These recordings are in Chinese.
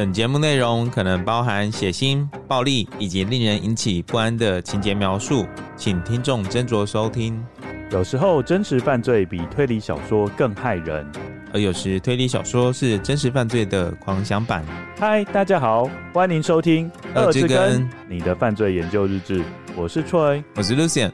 本节目内容可能包含血腥、暴力以及令人引起不安的情节描述，请听众斟酌收听。 有时候真实犯罪比推理小说更害人， 而有时推理小说是真实犯罪的狂想版。 嗨，大家好，欢迎收听恶之根你的犯罪研究日志，我是 Troy， 我是 Lucian。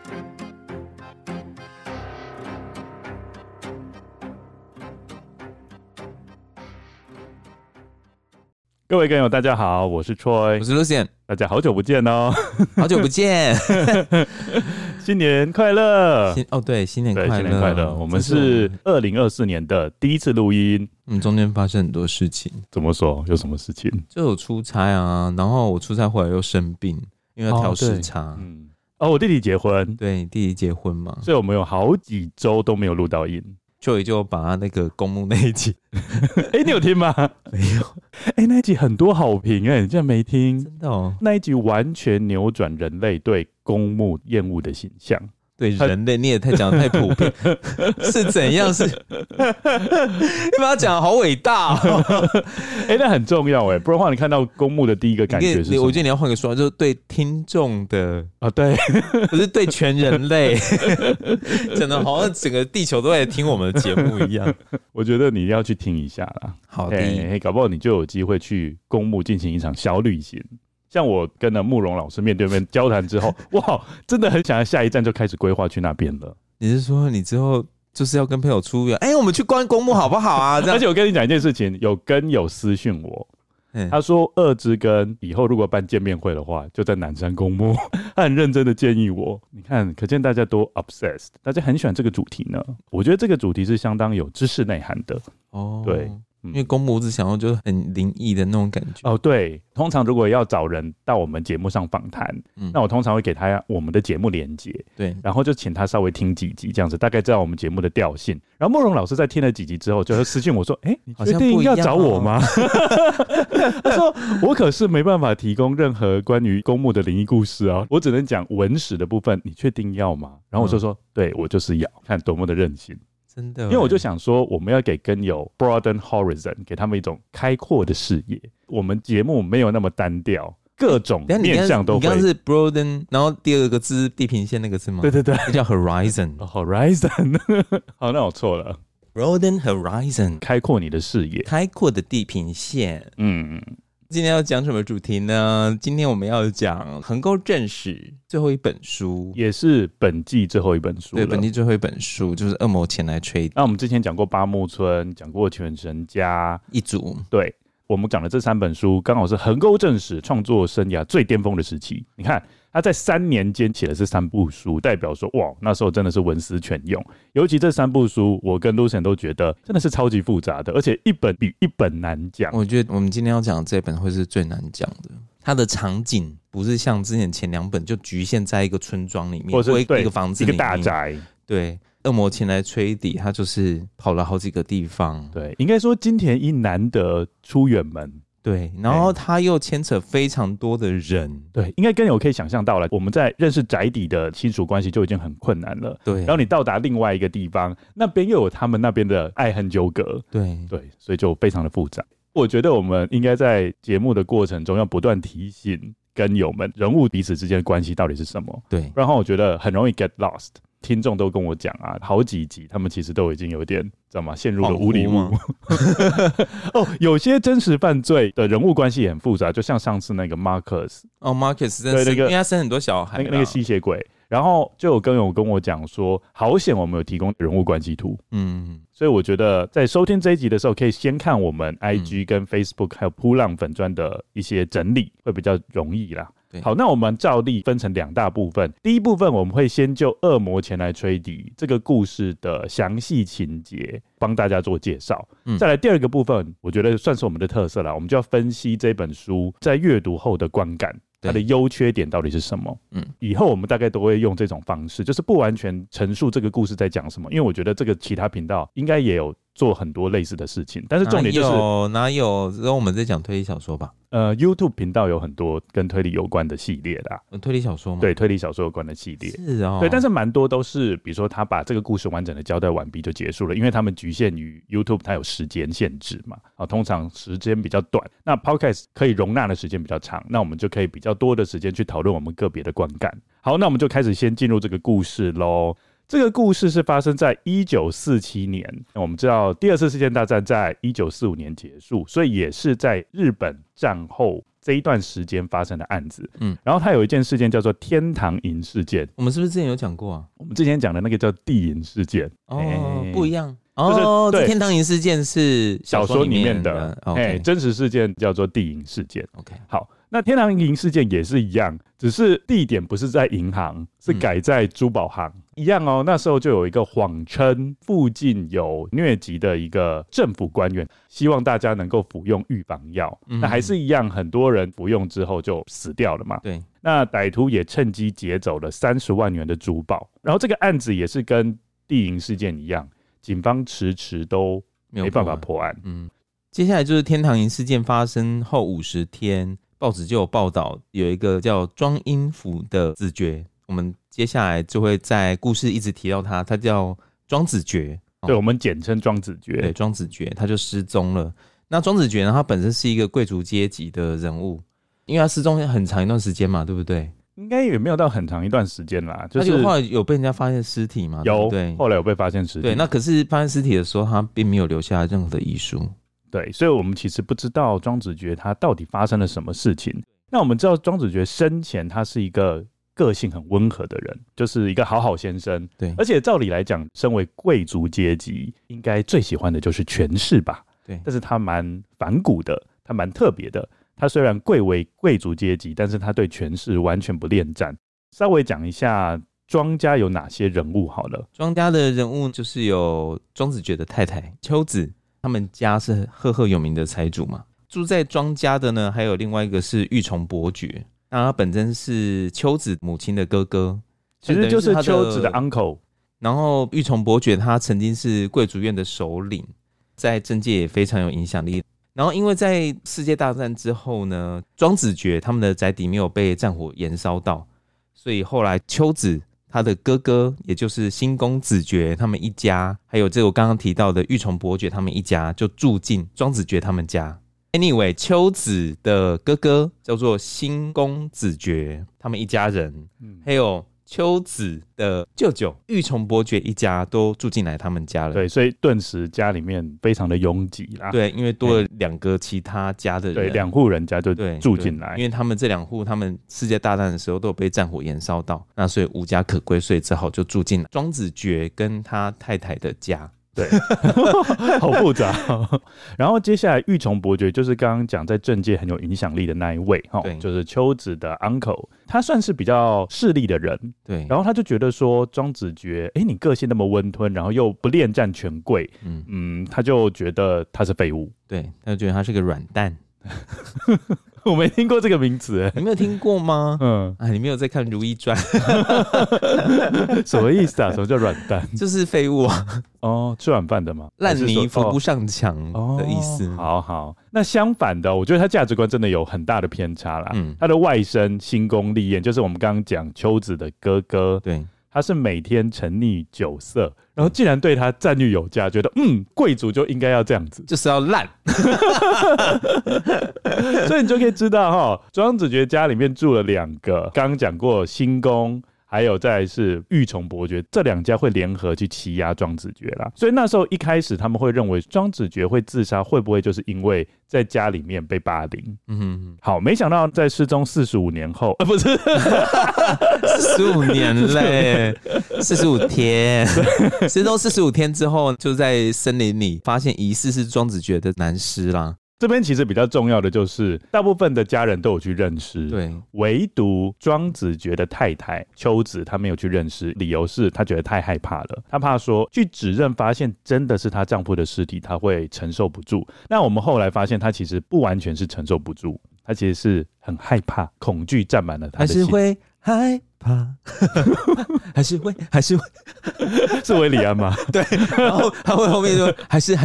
各位根友大家好，我是 Troy， 我是 Lucian， 大家好久不见哦， 好久不见， 新年快乐！ 对，新年快乐， 新年快乐！我们是2024年的第一次录音， 中间发生很多事情。 怎么说？有什么事情？ 就有出差啊，然后我出差回来又生病，因为要调时差。 我弟弟结婚， 对，弟弟结婚嘛， 所以我们有好几周都没有录到音。 Joey 就把他那个公墓那一集你有听吗？ 没有。 那一集很多好评你竟然没听？ 真的哦。 那一集完全扭转人类对公墓厌恶的形象。 对人类你也讲得太普遍是怎样？是你把它讲得好伟大哦那很重要不然的话你看到公墓的第一个感觉是什么？ 我觉得你要换个说法，就是对听众的对， 不是对全人类讲得好像整个地球都在听我们的节目一样我觉得你要去听一下啦。 好的， 搞不好你就有机会去公墓进行一场小旅行。像我跟了慕容老师面对面交谈之后，哇，真的很想要下一站就开始规划去那边了。 你是说你之后就是要跟朋友出远？我们去观公墓好不好啊？这样。 而且我跟你讲一件事情，有跟友私讯我，他说恶之根以后如果办见面会的话，就在南山公墓。他很认真的建议我，你看，可见大家都 obsessed， 大家很喜欢这个主题呢。我觉得这个主题是相当有知识内涵的。对。 因为公墓我只想要就是很灵异的那种感觉。 对，通常如果要找人到我们节目上访谈，那我通常会给他我们的节目连结，对，然后就请他稍微听几集，这样子大概知道我们节目的调性。然后慕容老师在听了几集之后，就会私讯我说：“你确定要找我吗？”他说：“我可是没办法提供任何关于公墓的灵异故事啊，我只能讲文史的部分，你确定要吗？”然后我就说：“对，我就是要。”看多么的任性。 真的， 因为我就想说，我们要给根友 broaden horizon， 给他们一种开阔的视野。我们节目没有那么单调，各种面向都会。 你刚刚是 broaden， 然后第二个字地平线那个字吗？ 对对对， 那叫 horizon。horizon， 好，那我错了。 broaden horizon， 开阔你的视野， 开阔的地平线。今天要讲什么主题呢？今天我们要讲横沟正史最后一本书， 也是本季最后一本书了。 对，本季最后一本书就是恶魔前来吹笛。 那我们之前讲过八木村，讲过犬神家一族。 对，我们讲的这3本书刚好是横沟正史创作生涯最巅峰的时期。你看他在3年间写了这3部书，代表说哇，那时候真的是文思泉涌。尤其这3部书，我跟 Lucian 都觉得真的是超级复杂的，而且一本比一本难讲。 我觉得我们今天要讲的这本会是最难讲的。它的场景不是像之前前2本就局限在一个村庄里面， 或者一个房子里面， 一个大宅。 对，恶魔前来吹笛，他就是跑了好几个地方。 对，应该说金田一难得出远门。 对，然后他又牵扯非常多的人。 对，应该跟我可以想象到了，我们在认识宅邸的亲属关系就已经很困难了。 对， 然后你到达另外一个地方，那边又有他们那边的爱恨纠葛。 对， 所以就非常的复杂。我觉得我们应该在节目的过程中要不断提醒跟友们人物彼此之间的关系到底是什么。 对， 然后我觉得很容易 get lost。听众都跟我讲啊，好几集他们其实都已经有点知道吗？陷入了无里雾。有些真实犯罪的人物关系也很复杂，就像上次那个 Marcus。Marcus 真的是因为他生很多小孩， 那个吸血鬼。然后就有跟我讲说，好险我们有提供人物关系图。所以我觉得在收听这一集的时候，可以先看我们 IG 跟 Facebook 还有噗浪粉专的一些整理，会比较容易啦。好，那我们照例分成2大部分。第一部分我们会先就恶魔前来吹笛这个故事的详细情节帮大家做介绍。再来第2个部分，我觉得算是我们的特色啦，我们就要分析这本书在阅读后的观感。它的优缺点到底是什么？以后我们大概都会用这种方式，就是不完全陈述这个故事在讲什么，因为我觉得这个其他频道应该也有做很多类似的事情，但是重点就是哪有？然后我们在讲推理小说吧。 YouTube 频道有很多跟推理有关的系列啦。 推理小说吗？ 对，推理小说有关的系列。 是哦。 对，但是蛮多都是，比如说他把这个故事完整的交代完毕就结束了，因为他们局限于 YouTube 它有时间限制嘛。通常时间比较短，那 Podcast 可以容纳的时间比较长，那我们就可以比较多的时间去讨论我们个别的观感。好，那我们就开始先进入这个故事咯。这个故事是发生在1947年，我们知道第二次世界大战在1945年结束，所以也是在日本战后这一段时间发生的案子。然后它有一件事件叫做天堂营事件。 我们是不是之前有讲过啊？ 我们之前讲的那个叫地营事件。 不一样。 就是天堂营事件是小说里面的真实事件叫做地营事件。 OK， 好，那天堂营事件也是一样，只是地点不是在银行，是改在珠宝行。一样哦，那时候就有一个谎称附近有疟疾的一个政府官员，希望大家能够服用预防药。那还是一样，很多人服用之后就死掉了嘛。 对， 那歹徒也趁机劫走了30万元的珠宝。然后这个案子也是跟地营事件一样，警方迟迟都没办法破案。 接下来就是天堂营事件发生后50天，报纸就有报道有一个叫庄英甫的子爵，我们接下来就会在故事一直提到他叫庄子爵。 对，我们简称庄子爵。 对，庄子爵他就失踪了。那庄子爵呢，他本身是一个贵族阶级的人物，因为他失踪很长一段时间嘛，对不对？ 应该也没有到很长一段时间啦，就是他后来有被人家发现尸体嘛？ 有， 对， 后来有被发现尸体。 对，那可是发现尸体的时候，他并没有留下任何的遗书。 对，所以我们其实不知道庄子爵他到底发生了什么事情。那我们知道庄子爵生前他是一个个性很温和的人，就是一个好好先生。 对， 而且照理来讲，身为贵族阶级，应该最喜欢的就是权势吧？ 对， 但是他蛮反骨的，他蛮特别的。他虽然贵为贵族阶级，但是他对权势完全不恋战。稍微讲一下庄家有哪些人物好了。 庄家的人物就是有庄子爵的太太秋子，他们家是赫赫有名的财主嘛。住在庄家的呢，还有另外一个是玉重伯爵，那他本身是秋子母亲的哥哥， 其实就是秋子的 uncle。 然后玉重伯爵他曾经是贵族院的首领，在政界也非常有影响力。然后因为在世界大战之后呢，庄子爵他们的宅邸没有被战火延烧到，所以后来秋子他的哥哥，也就是新宫子爵他们一家，还有这个我刚刚提到的玉重伯爵他们一家，就住进庄子爵他们家。Anyway， 秋子的哥哥叫做新宫子爵，他们一家人，还有秋子的舅舅玉重伯爵一家都住进来他们家了。 对，所以顿时家里面非常的拥挤啦。 对，因为多了2个其他家的人， 对，2户人家就住进来。 因为他们这2户，他们世界大战的时候都有被战火延烧到，那所以无家可归，所以只好就住进庄子爵跟他太太的家。 对，好复杂。然后接下来玉重伯爵就是刚刚讲在政界很有影响力的那一位，就是秋子的 uncle， 他算是比较势利的人。 对， 然后他就觉得说庄子爵，你个性那么温吞，然后又不恋战权贵，他就觉得他是废物。 对，他就觉得他是个软蛋。 我没听过这个名词。 你没有听过吗？你没有在看《如懿传》。 什么意思啊？什么叫软蛋？ 就是废物啊。 吃软饭的吗？ 烂泥扶不上墙的意思。 好，那相反的，我觉得他价值观真的有很大的偏差啦。他的外甥新宫立彦，就是我们刚刚讲秋子的哥哥。对，他是每天沉溺酒色，然后竟然对他赞誉有加，觉得贵族就应该要这样子， 就是要烂。 所以你就可以知道庄子爵家里面住了2个，刚刚讲过新宫，还有再来是玉重伯爵，这2家会联合去欺压庄子爵啦。所以那时候一开始他们会认为庄子爵会自杀，会不会就是因为在家里面被霸凌？好，没想到在失踪45年后，不是 45年嘞，45天，失踪45天之后，就在森林里发现疑似是庄子爵的男尸啦。 这边其实比较重要的就是，大部分的家人都有去认尸， 对， 唯独庄子爵的太太秋子她没有去认尸，理由是她觉得太害怕了，她怕说去指认发现真的是她丈夫的尸体，她会承受不住。那我们后来发现，她其实不完全是承受不住，她其实是很害怕，恐惧占满了她的心， 还是会害怕，还是会是维里安吗？ 对，然后他会后面说还是。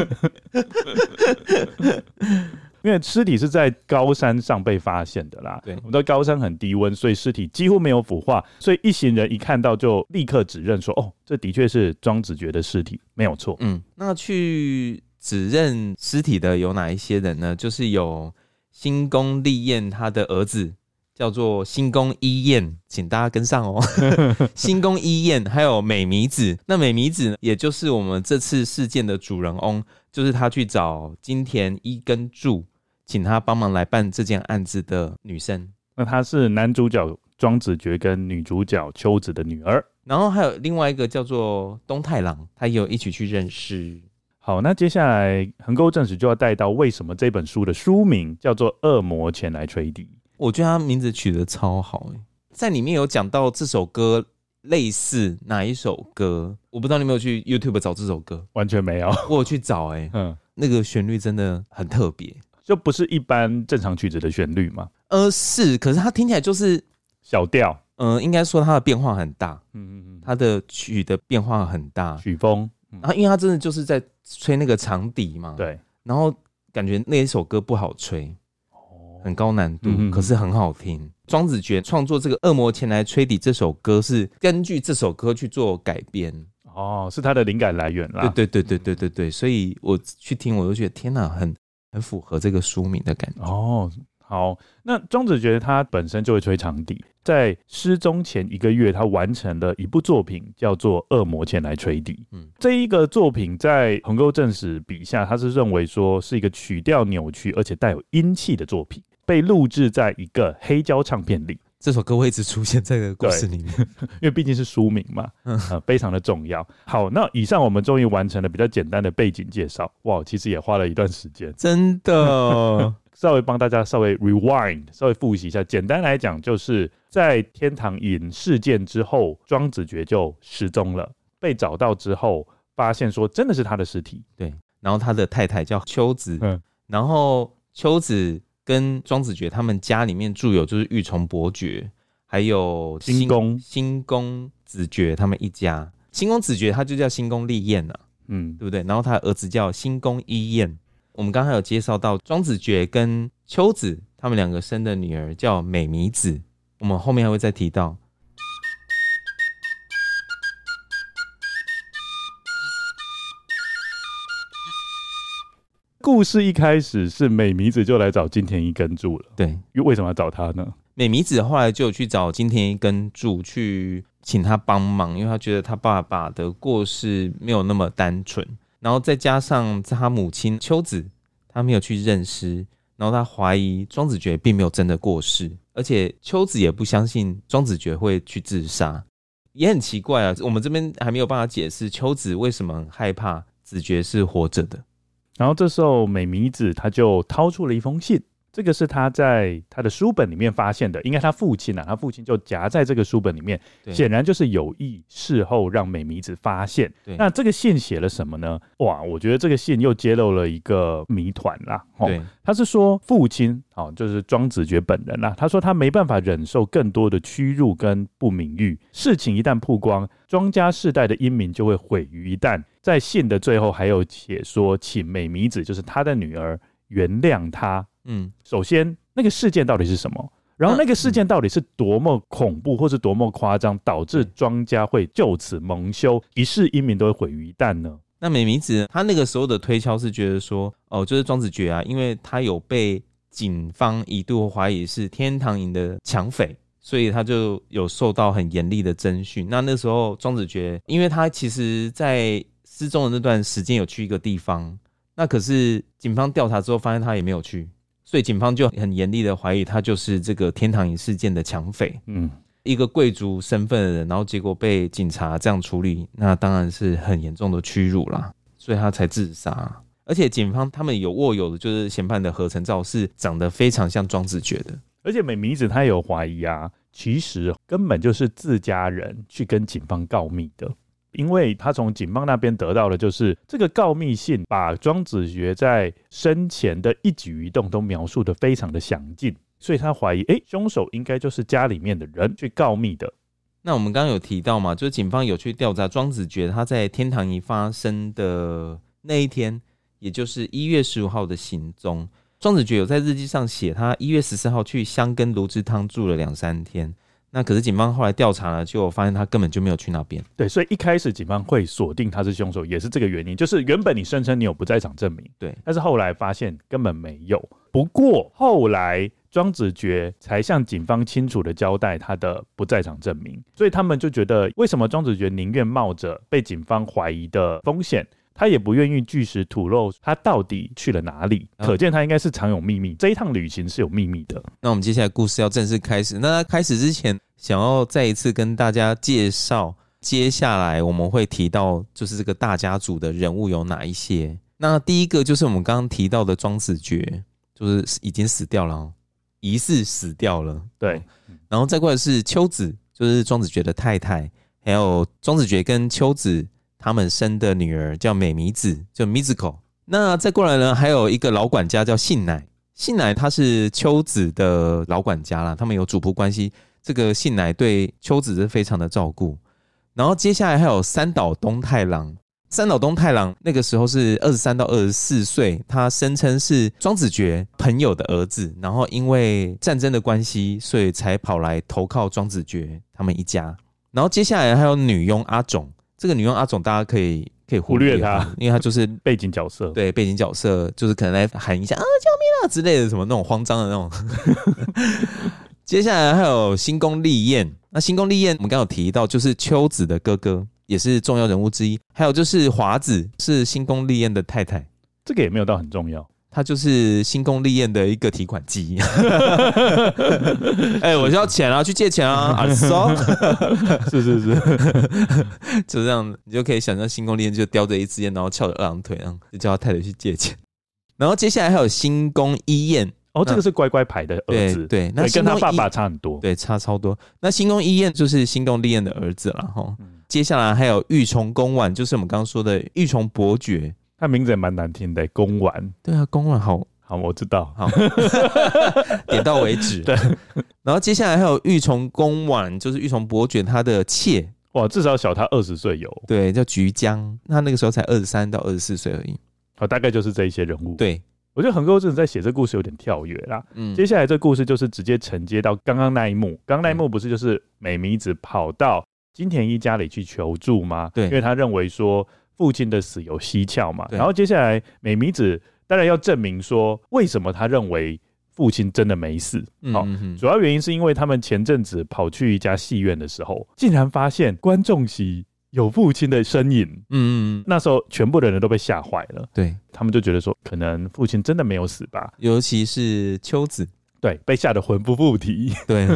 因为尸体是在高山上被发现的啦， 对， 我们的高山很低温，所以尸体几乎没有腐化，所以一行人一看到就立刻指认说，哦，这的确是庄子觉的尸体，没有错。 那去指认尸体的有哪一些人呢？就是有新宫立彦他的儿子叫做新宫一彦，请大家跟上哦。新宫一彦还有美弥子，那美弥子也就是我们这次事件的主人翁，就是他去找金田一跟助，请他帮忙来办这件案子的女生。 那她是男主角庄子觉跟女主角秋子的女儿。 然后还有另外一个叫做东太郎，他也有一起去认识。 好，那接下来横沟正史就要带到为什么这本书的书名叫做《恶魔前来吹笛》。 我觉得他名字取得超好，在里面有讲到这首歌类似哪一首歌，我不知道你有没有去 YouTube 找这首歌。 完全没有， 我有去找那个旋律真的很特别， 就不是一般正常曲子的旋律嘛。 是，可是它听起来就是小调， 应该说它的变化很大，它的曲的变化很大， 曲风， 然后因为它真的就是在吹那个长笛嘛， 对， 然后感觉那一首歌不好吹，很高难度，可是很好听。庄子觉创作这个《恶魔前来吹笛》这首歌是根据这首歌去做改编， 是他的灵感来源啦。 对，所以我去听，我就觉得天哪，很符合这个书名的感觉。 好，那庄子觉他本身就会吹长笛，在失踪前1个月，他完成了一部作品，叫做《恶魔前来吹笛》。这一个作品在横沟正史笔下，他是认为说是一个曲调扭曲而且带有阴气的作品，被录制在一个黑胶唱片里。 这首歌会一直出现在这个故事里面， 因为毕竟是书名嘛，非常的重要。好，那以上我们终于完成了比较简单的背景介绍。哇，其实也花了一段时间， 真的。 稍微帮大家稍微 rewind， 稍微复习一下。简单来讲，就是在天堂营事件之后，庄子觉就失踪了。被找到之后，发现说真的是他的尸体。 对，然后他的太太叫秋子，然后秋子跟庄子觉他们家里面住有就是玉重伯爵，还有新宫子觉他们一家。新宫子觉他就叫新宫立彦啊，对不对？然后他的儿子叫新宫一彦。我们刚才有介绍到庄子觉跟秋子他们两个生的女儿叫美弥子，我们后面还会再提到。 故事一开始是美弥子就来找金田一根助了， 对， 为什么要找他呢？ 美弥子后来就有去找金田一根助去请他帮忙，因为他觉得他爸爸的过世没有那么单纯。然后再加上他母亲秋子，他没有去认尸，然后他怀疑庄子觉并没有真的过世，而且秋子也不相信庄子觉会去自杀，也很奇怪啊。我们这边还没有办法解释秋子为什么很害怕子觉是活着的。 然后这时候美弥子他就掏出了一封信，这个是他在他的书本里面发现的，应该他父亲他父亲就夹在这个书本里面，显然就是有意事后让美弥子发现。那这个信写了什么呢？哇，我觉得这个信又揭露了一个谜团啦。他是说父亲就是庄子觉本人啦，他说他没办法忍受更多的屈辱跟不名誉，事情一旦曝光，庄家世代的英名就会毁于一旦。在信的最后还有写说，请美弥子就是他的女儿原谅他。首先那个事件到底是什么？然后那个事件到底是多么恐怖或是多么夸张，导致庄家会就此蒙羞，一世英名都会毁于一旦呢？ 那美弥子他那个时候的推敲是觉得说，就是庄子觉因为他有被警方一度怀疑是天堂营的抢匪，所以他就有受到很严厉的侦讯。那时候庄子觉因为他其实在失踪的那段时间有去一个地方，那可是警方调查之后发现他也没有去，所以警方就很严厉的怀疑他就是这个天堂营事件的抢匪。一个贵族身份的人，然后结果被警察这样处理，那当然是很严重的屈辱啦，所以他才自杀。而且警方他们有握有的就是嫌犯的合成照是长得非常像庄子觉的。 而且美弥子他有怀疑其实根本就是自家人去跟警方告密的，因为他从警方那边得到的就是这个告密信把庄子觉在生前的一举一动都描述得非常的详尽。 所以他怀疑凶手应该就是家里面的人去告密的。 那我们刚刚有提到嘛，就是警方有去调查庄子觉他在天堂仪发生的那一天，也就是1月15号的行踪。庄子觉有在日记上写他1月14号去香根芦枝汤住了2-3天，那可是警方后来调查了，就发现他根本就没有去那边。 对，所以一开始警方会锁定他是凶手，也是这个原因，就是原本你声称你有不在场证明， 对， 但是后来发现根本没有。不过后来庄子觉才向警方清楚的交代他的不在场证明，所以他们就觉得为什么庄子觉宁愿冒着被警方怀疑的风险，他也不愿意据实吐露他到底去了哪里，可见他应该是藏有秘密，这一趟旅行是有秘密的。 那我们接下来故事要正式开始，那开始之前想要再一次跟大家介绍接下来我们会提到就是这个大家族的人物有哪一些。那第一个就是我们刚刚提到的庄子觉，就是已经死掉了，疑似死掉了， 对。 然后再过来是秋子，就是庄子觉的太太，还有庄子觉跟秋子他们生的女儿叫美弥子，叫 Mizuko。 那再过来呢，还有一个老管家叫信乃，信乃他是秋子的老管家啦，他们有主仆关系，这个信乃对秋子是非常的照顾。然后接下来还有三岛东太郎，三岛东太郎那个时候是23到24岁，他声称是庄子觉朋友的儿子，然后因为战争的关系，所以才跑来投靠庄子觉他们一家。然后接下来还有女佣阿种，这个女佣阿种大家可以忽略她，因为她就是背景角色， 对，背景角色就是可能来喊一下啊救命啊之类的，什么那种慌张的那种。接下来还有新宫利彦，那新宫利彦我们刚刚有提到，就是秋子的哥哥，也是重要人物之一。还有就是华子，是新宫利彦的太太， 这个也没有到很重要， 他就是新宫利彦的一个提款机。我需要钱啊，去借钱啊，啊收。 是， 就这样，你就可以想象新宫利彦就叼着一支烟，然后翘着2郎腿，然后就叫他太太去借钱。然后接下来还有新宫一彦。 这个是乖乖牌的儿子， 对，那跟他爸爸差很多， 对，差超多。那新宫一彦就是新宫利彦的儿子啦。接下来还有玉重公丸，就是我们刚刚说的玉重伯爵， 他名字也蛮难听的，公丸。 对啊，公丸好， 我知道， 好，点到为止。 对， 然后接下来还有玉重公丸，就是玉重伯爵他的妾， 哇，至少小他20岁有， 对，叫菊江，他那个时候才23到24岁而已。 大概就是这一些人物， 对。 我觉得横沟正在写这故事有点跳跃啦。接下来这故事就是直接承接到刚刚那一幕。刚刚那一幕不是就是美弥子跑到金田一家里去求助吗？ 对， 因为他认为说父亲的死有蹊跷嘛。然后接下来美弥子当然要证明说为什么他认为父亲真的没死。主要原因是因为他们前阵子跑去一家戏院的时候，竟然发现观众席有父亲的身影。那时候全部的人都被吓坏了。对，他们就觉得说可能父亲真的没有死吧， 尤其是秋子， 对，被吓得魂不附体。对。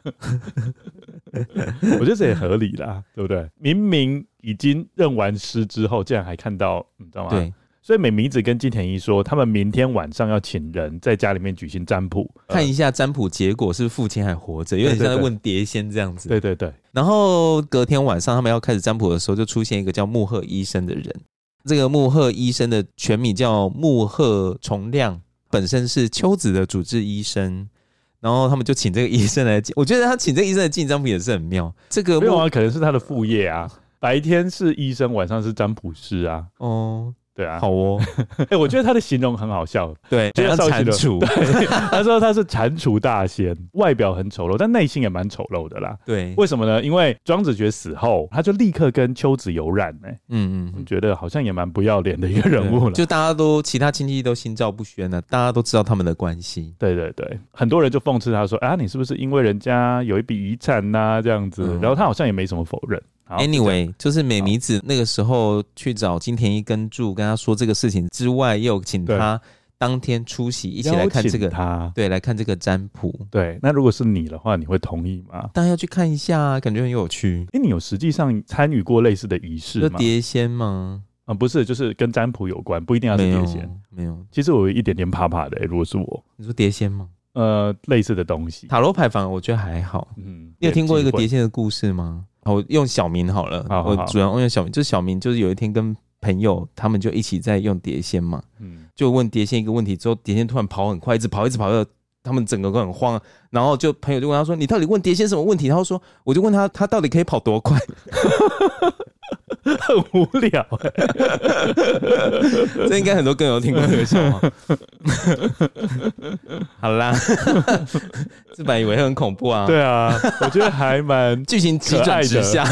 我觉得这也合理啦，对不对？明明已经认完尸之后，竟然还看到，你知道吗？对。所以美弥子跟金田一说，他们明天晚上要请人在家里面举行占卜， 看一下占卜结果是父亲还活着，有点像在问碟仙这样子。 对。 然后隔天晚上他们要开始占卜的时候，就出现一个叫木鹤医生的人。这个木鹤医生的全名叫木鹤重亮，本身是秋子的主治医生。然后他们就请这个医生来，我觉得他请这个医生来进占卜也是很妙。这个没有啊，可能是他的副业啊，白天是医生，晚上是占卜师啊。对啊， 好哦。 我觉得他的形容很好笑。 对，就像蟾蜍。 他说他是蟾蜍大仙，外表很丑陋，但内心也蛮丑陋的啦。 对， 为什么呢？因为庄子觉死后，他就立刻跟秋子有染。我觉得好像也蛮不要脸的一个人物了。 就大家都其他亲戚都心照不宣了，大家都知道他们的关系。 对，很多人就讽刺他说：“你是不是因为人家有一笔遗产啊？这样子。”然后他好像也没什么否认。 Anyway， 就是美弥子那个时候去找金田一跟住，跟他说这个事情之外，也有请他当天出席，一起来看这个对，来看这个占卜。对， 那如果是你的话，你会同意吗？ 当然要去看一下，感觉很有趣。 你有实际上参与过类似的仪式吗？ 就碟仙吗？ 不是，就是跟占卜有关，不一定要是碟仙。 没有。 其实我有一点点怕怕的。如果是我， 你说碟仙吗？ 类似的东西， 塔罗牌反而我觉得还好。你有听过一个碟仙的故事吗？我用小明好了，我主要用小明，就是小明就是有一天跟朋友他们就一起在用碟仙嘛，就问碟仙一个问题之后，碟仙突然跑很快，一直跑， 他们整个都很慌，然后就朋友就问他说：“你到底问碟仙什么问题？”然后说：“我就问他到底可以跑多快。” 很无聊这应该很多更有听过这个笑话。好啦，这本来以为很恐怖啊。 对啊，我觉得还蛮剧情急转直下。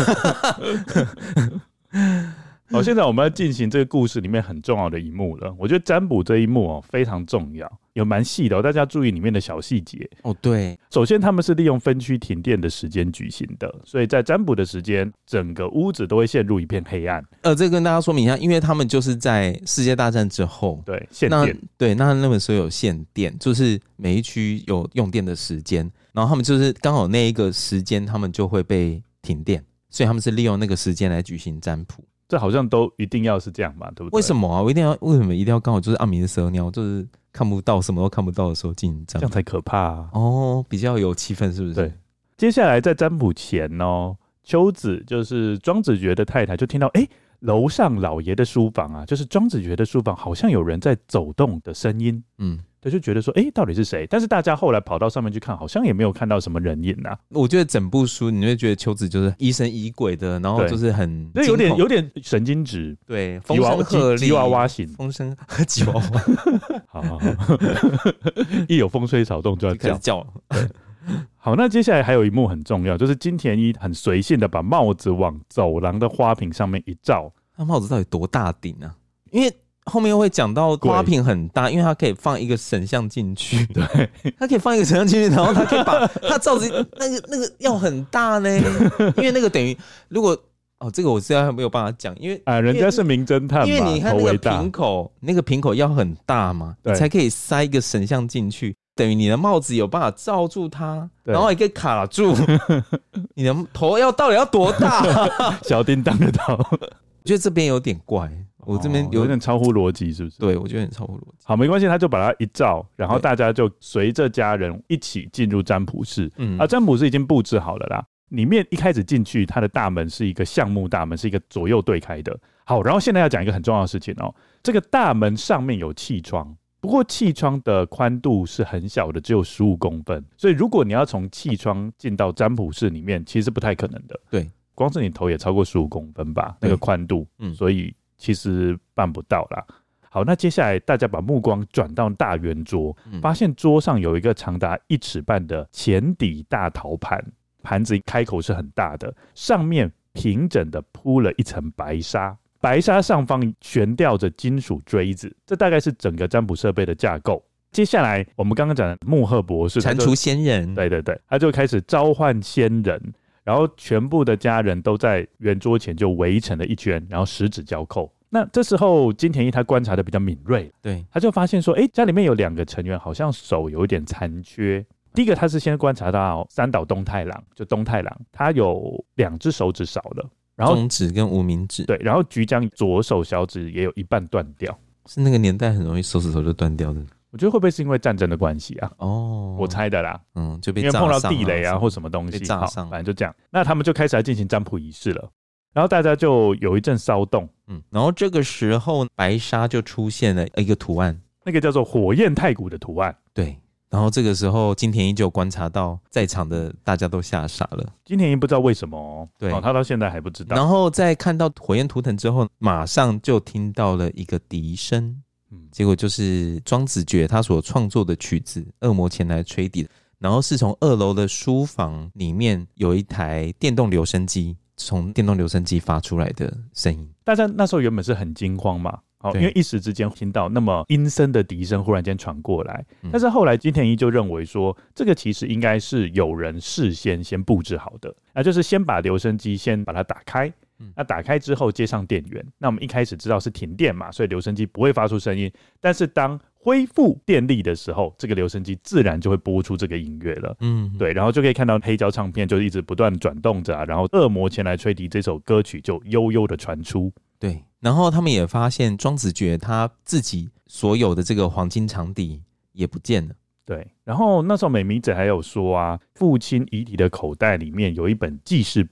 好，现在我们要进行这个故事里面很重要的一幕了。我觉得占卜这一幕非常重要，有蛮细的大家注意里面的小细节。 对， 首先他们是利用分区停电的时间举行的，所以在占卜的时间，整个屋子都会陷入一片黑暗。 这跟大家说明一下，因为他们就是在世界大战之后， 对，限电， 对，那个时候有限电，就是每一区有用电的时间，然后他们就是刚好那一个时间，他们就会被停电，所以他们是利用那个时间来举行占卜。 这好像都一定要是这样嘛，对不对？ 为什么啊？为什么一定要刚好就是阿明的蛇鸟，就是看不到什么都看不到的时候进行占卜， 这样才可怕啊！ 比较有气氛，是不是？ 对。接下来在占卜前秋子就是庄子觉的太太，就听到楼上老爷的书房啊，就是庄子觉的书房，好像有人在走动的声音。他就觉得说，到底是谁？但是大家后来跑到上面去看，好像也没有看到什么人影啊。 我觉得整部书你会觉得秋子就是疑神疑鬼的，然后就是很有点神经质， 对，风声鹤唳， 吉娃娃型， 风声吉娃娃， 好，一有风吹草动就要叫。 好，那接下来还有一幕很重要，就是金田一很随性的把帽子往走廊的花瓶上面一罩。 那帽子到底多大顶啊？因为后面又会讲到花瓶很大，因为它可以放一个神像进去。 对， 它可以放一个神像进去，然后它可以把它罩子那个要很大呢，因为那个等于如果这个我实在没有办法讲，因为人家是名侦探嘛， 因为你看那个瓶口要很大嘛，你才可以塞一个神像进去，等于你的帽子有办法罩住它，然后也可以卡住。你的头到底要多大？ 小叮当的头， 我觉得这边有点怪。我这边有点超乎逻辑，是不是？ 对，我觉得很超乎逻辑。 好，没关系，他就把它一照，然后大家就随着家人一起进入占卜室。占卜室已经布置好了啦。里面一开始进去，它的大门是一个橡木大门，是一个左右对开的。好，然后现在要讲一个很重要的事情这个大门上面有气窗，不过气窗的宽度是很小的，只有15公分，所以如果你要从气窗进到占卜室里面，其实不太可能的。 对， 光是你头也超过15公分吧，那个宽度，所以其实办不到啦。好，那接下来大家把目光转到大圆桌，发现桌上有一个长达1尺半的浅底大陶盘，盘子开口是很大的，上面平整的铺了一层白纱，白纱上方悬吊着金属锥子，这大概是整个占卜设备的架构。接下来我们刚刚讲的穆赫博士蟾蜍仙人， 对，他就开始召唤仙人，然后全部的家人都在圆桌前就围成了一圈，然后十指交扣。那这时候金田一他观察的比较敏锐， 对， 他就发现说，家里面有2个成员好像手有一点残缺。第一个他是先观察到三岛东太郎，就东太郎他有2只手指少了，然后中指跟无名指， 对，然后菊江左手小指也有一半断掉， 是那个年代很容易手指头就断掉的。 我觉得会不会是因为战争的关系啊？我猜的啦， 就被因为碰到地雷啊或什么东西， 被炸伤， 反正就这样。那他们就开始来进行占卜仪式了，然后大家就有一阵骚动， 然后这个时候白纱就出现了一个图案， 那个叫做火焰太鼓的图案， 对。然后这个时候金田一就观察到在场的大家都吓傻了， 金田一不知道为什么对， 他到现在还不知道。 然后在看到火焰图腾之后，马上就听到了一个笛声，结果就是庄子觉他所创作的曲子《恶魔前来吹笛》，然后是从2楼的书房里面有一台电动留声机，从电动留声机发出来的声音。 大家那时候原本是很惊慌嘛，因为一时之间听到那么阴森的笛声忽然间传过来，但是后来金田一就认为说，这个其实应该是有人事先布置好的，那就是先把留声机先把它打开，那打开之后接上电源，那我们一开始知道是停电嘛，所以留声机不会发出声音，但是当恢复电力的时候，这个留声机自然就会播出这个音乐了。对，然后就可以看到黑胶唱片就一直不断转动着然后《恶魔前来吹笛》这首歌曲就悠悠的传出。 对，然后他们也发现庄子觉他自己所有的这个黄金长笛也不见了。 对，然后那时候美弥子还有说父亲遗体的口袋里面有一本记事本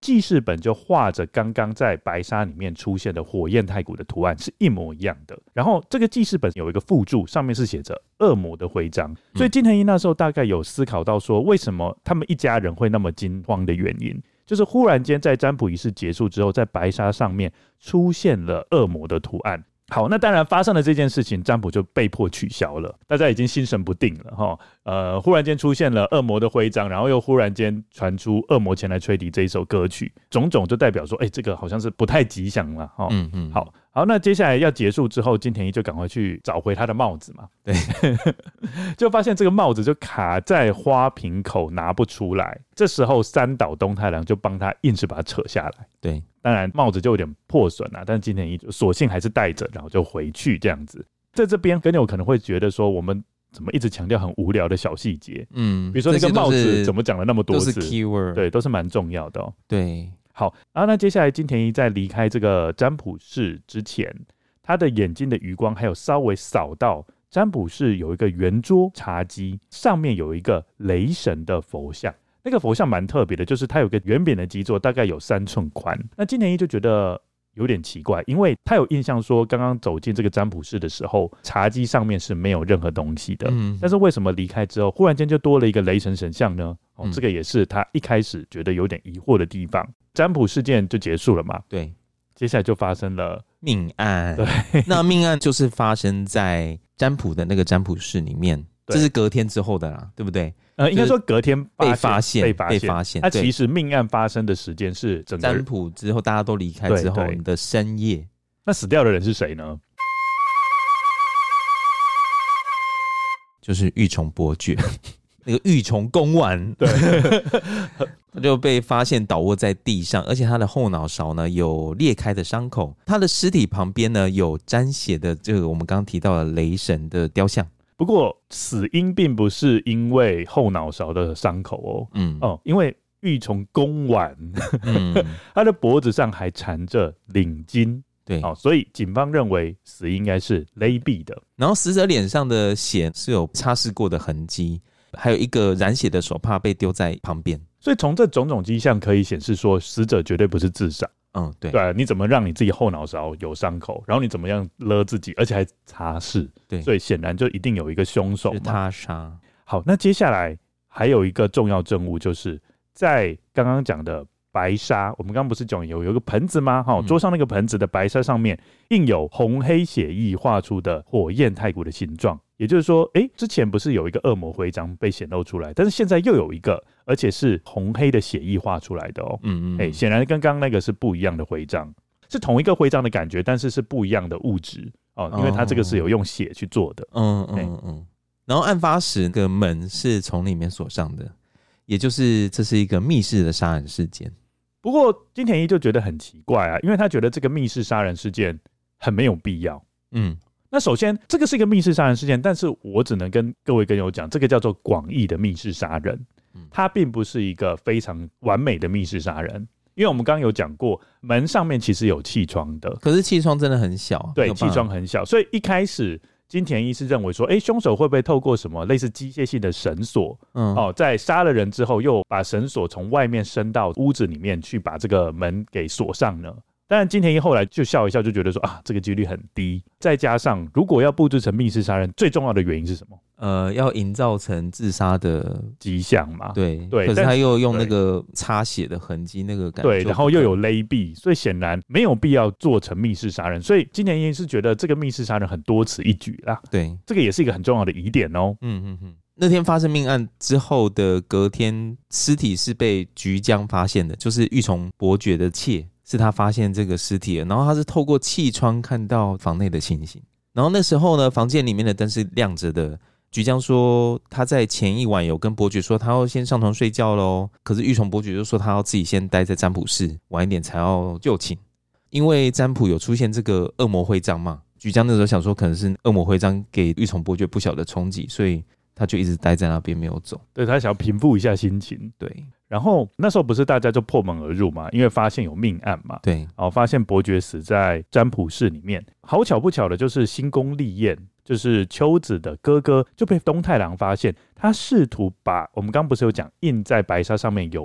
记事本就画着刚刚在白沙里面出现的火焰太古的图案是一模一样的。然后这个记事本有一个附注，上面是写着恶魔的徽章，所以金田一那时候大概有思考到说，为什么他们一家人会那么惊慌的原因，就是忽然间在占卜仪式结束之后，在白沙上面出现了恶魔的图案。好，那当然发生了这件事情，占卜就被迫取消了，大家已经心神不定了忽然间出现了恶魔的徽章，然后又忽然间传出恶魔前来吹笛这一首歌曲，种种就代表说，这个好像是不太吉祥了好，那接下来要结束之后，金田一就赶快去找回他的帽子嘛，对，就发现这个帽子就卡在花瓶口拿不出来，这时候三岛东太郎就帮他硬是把它扯下来，对。当然帽子就有点破损了，但金田一索性还是戴着，然后就回去这样子。在这边跟友可能会觉得说，我们怎么一直强调很无聊的小细节？比如说那个帽子怎么讲了那么多次， 都是 keyword， 对，都是蛮重要的对， 好，然后那接下来金田一在离开这个占卜室之前，他的眼睛的余光还有稍微扫到占卜室有一个圆桌茶几，上面有一个雷神的佛像。那个佛像蛮特别的，就是它有个圆扁的基座，大概有3寸宽。那金田一就觉得有点奇怪，因为他有印象说，刚刚走进这个占卜室的时候，茶几上面是没有任何东西的。但是为什么离开之后，忽然间就多了一个雷神神像呢？这个也是他一开始觉得有点疑惑的地方。占卜事件就结束了嘛？对，接下来就发生了命案。对，那命案就是发生在占卜的那个占卜室里面，这是隔天之后的啦，对不对？ 应该说隔天被发现。 那其实命案发生的时间是整个占卜之后大家都离开之后的深夜。 那死掉的人是谁呢？ 就是玉重伯爵，那个玉重公丸，对，他就被发现倒卧在地上，而且他的后脑勺呢有裂开的伤口，他的尸体旁边呢有沾血的这个我们刚刚提到的雷神的雕像。 不过死因并不是因为后脑勺的伤口因为玉重公丸他的脖子上还缠着领巾，对，所以警方认为死因应该是勒毙的。 然后死者脸上的血是有擦拭过的痕迹，还有一个染血的手帕被丢在旁边， 所以从这种种迹象可以显示说，死者绝对不是自杀。对，你怎么让你自己后脑勺有伤口，然后你怎么样勒自己，而且还擦拭，对，所以显然就一定有一个凶手嘛， 是他杀。 好，那接下来还有一个重要证物，就是在刚刚讲的白沙，我们刚刚不是讲有一个盆子吗？桌上那个盆子的白沙上面印有红黑血液画出的火焰太古的形状，也就是说，之前不是有一个恶魔徽章被显露出来，但是现在又有一个，而且是红黑的血液画出来的显然跟刚刚那个是不一样的徽章，是同一个徽章的感觉，但是是不一样的物质因为它这个是有用血去做的。 然后案发时那个门是从里面锁上的，也就是这是一个密室的杀人事件。 不过金田一就觉得很奇怪因为他觉得这个密室杀人事件很没有必要。那首先这个是一个密室杀人事件，但是我只能跟各位跟友讲，这个叫做广义的密室杀人，它并不是一个非常完美的密室杀人，因为我们刚刚有讲过，门上面其实有气窗的， 可是气窗真的很小， 对，气窗很小，所以一开始金田一是认为说，凶手会不会透过什么类似机械性的绳索，在杀了人之后，又把绳索从外面伸到屋子里面去，把这个门给锁上呢？当然金田一后来就笑一笑，就觉得说这个几率很低。再加上如果要布置成密室杀人，最重要的原因是什么？ 要营造成自杀的迹象嘛。对， 可是他又用那个擦血的痕迹，那个感觉对，然后又有勒毙，所以显然没有必要做成密室杀人。所以金田一是觉得这个密室杀人很多此一举啦。对，这个也是一个很重要的疑点那天发生命案之后的隔天，尸体是被菊江发现的，就是玉重伯爵的妾。是他发现这个尸体了，然后他是透过气窗看到房内的情形，然后那时候呢，房间里面的灯是亮着的。菊江说他在前一晚有跟伯爵说他要先上床睡觉咯，可是玉重伯爵就说他要自己先待在占卜室，晚一点才要就寝。因为占卜有出现这个恶魔徽章嘛，菊江那时候想说可能是恶魔徽章给玉重伯爵不小的冲击，所以他就一直待在那边没有走。 对，他想要平复一下心情。对。然后那时候不是大家就破门而入嘛，因为发现有命案嘛，对，然后发现伯爵死在占卜室里面。好巧不巧的就是新宫利彦，就是秋子的哥哥，就被东太郎发现，他试图把我们刚刚不是有讲印在白沙上面有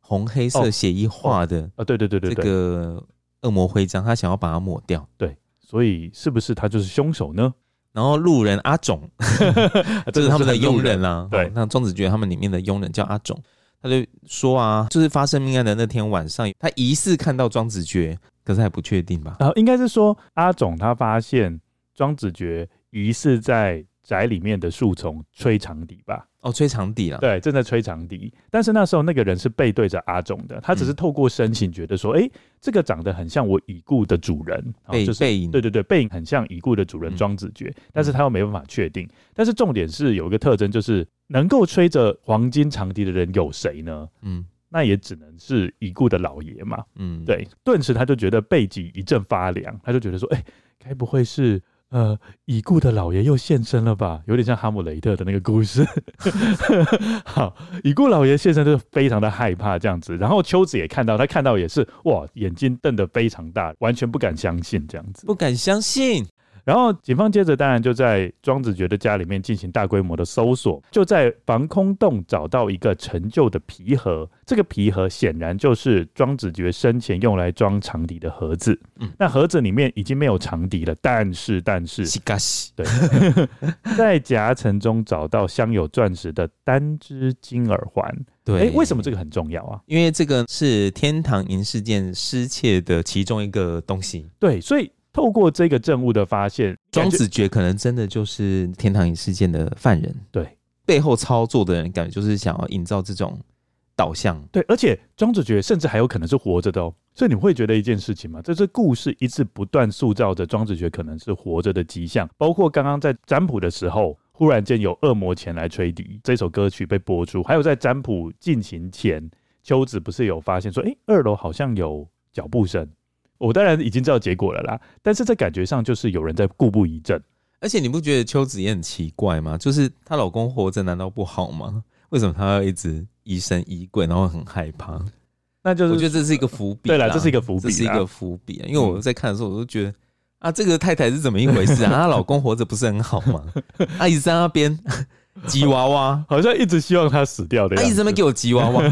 红黑色血衣画的对， 这个恶魔徽章，他想要把它抹掉。 对，所以是不是他就是凶手呢？ 然后路人阿种这是他们的佣人啦。 对， 那庄子觉他们里面的佣人叫阿种，他就说啊，就是发生命案的那天晚上，他疑似看到庄子觉，可是还不确定吧？ 应该是说阿种他发现庄子觉疑似在宅里面的树丛吹长笛吧。 吹长笛啦。 对，正在吹长笛。但是那时候那个人是背对着阿种的，他只是透过身形觉得说，这个长得很像我已故的主人， 背影。 对，背影很像已故的主人庄子觉，但是他又没办法确定。但是重点是有一个特征，就是能够吹着黄金长笛的人有谁呢？那也只能是已故的老爷嘛。对，顿时他就觉得背脊一阵发凉，他就觉得说，该不会是已故的老爷又现身了吧？有点像哈姆雷特的那个故事。好，已故老爷现身就非常的害怕这样子，然后秋子也看到，他看到也是哇，眼睛瞪得非常大，完全不敢相信这样子， 不敢相信。 然后警方接着当然就在庄子觉的家里面进行大规模的搜索，就在防空洞找到一个陈旧的皮盒，这个皮盒显然就是庄子觉生前用来装长笛的盒子。那盒子里面已经没有长笛了，但是对，在夹层中找到镶有钻石的单只金耳环。对，为什么这个很重要啊？ 因为这个是天堂营事件失窃的其中一个东西。 对，所以透过这个证物的发现， 庄子觉可能真的就是天堂营事件的犯人。 对， 背后操作的人感觉就是想要营造这种导向。 对，而且庄子觉甚至还有可能是活着的哦。所以你会觉得一件事情吗？这是故事一直不断塑造着庄子觉可能是活着的迹象。包括刚刚在占卜的时候，忽然间有恶魔前来吹笛，这首歌曲被播出，还有在占卜进行前，秋子不是有发现说，2楼好像有脚步声。我当然已经知道结果了啦，但是这感觉上就是有人在故布疑阵。 而且你不觉得秋子也很奇怪吗？就是她老公活着难道不好吗？为什么她要一直疑神疑鬼，然后很害怕？ 那就是我觉得这是一个伏笔。 对啦，这是一个伏笔， 这是一个伏笔。因为我在看的时候，我就觉得啊，这个太太是怎么一回事啊？她老公活着不是很好吗？她一直在那边吉娃娃， 好像一直希望她死掉的样子。 她一直在那边给我吉娃娃。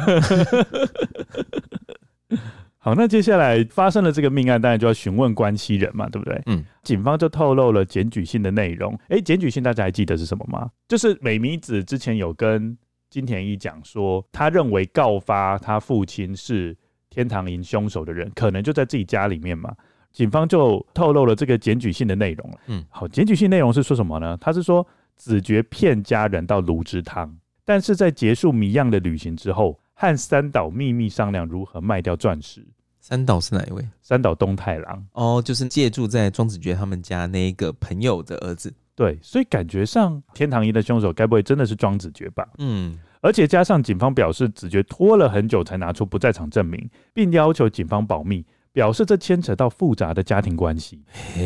好，那接下来发生了这个命案，当然就要询问关系人嘛，对不对？警方就透露了检举信的内容。检举信大家还记得是什么吗？就是美弥子之前有跟金田一讲说，他认为告发他父亲是天堂营凶手的人，可能就在自己家里面嘛。警方就透露了这个检举信的内容了。好，检举信内容是说什么呢？他是说子觉骗家人到泸之汤，但是在结束谜样的旅行之后，和三岛秘密商量如何卖掉钻石。 三岛是哪一位？ 三岛东太郎。 就是借住在庄子觉他们家那个朋友的儿子。 对，所以感觉上天堂营的凶手该不会真的是庄子觉吧？而且加上警方表示子觉拖了很久才拿出不在场证明，并要求警方保密，表示这牵扯到复杂的家庭关系。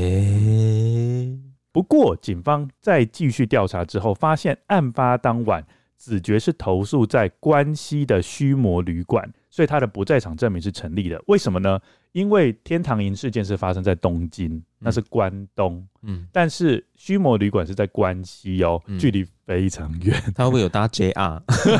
不过警方在继续调查之后，发现案发当晚子觉是投宿在关西的须磨旅馆，所以他的不在场证明是成立的。为什么呢？因为天堂营事件是发生在东京，那是关东，但是须磨旅馆是在关西哦，距离非常远。 他会不会有搭 JR？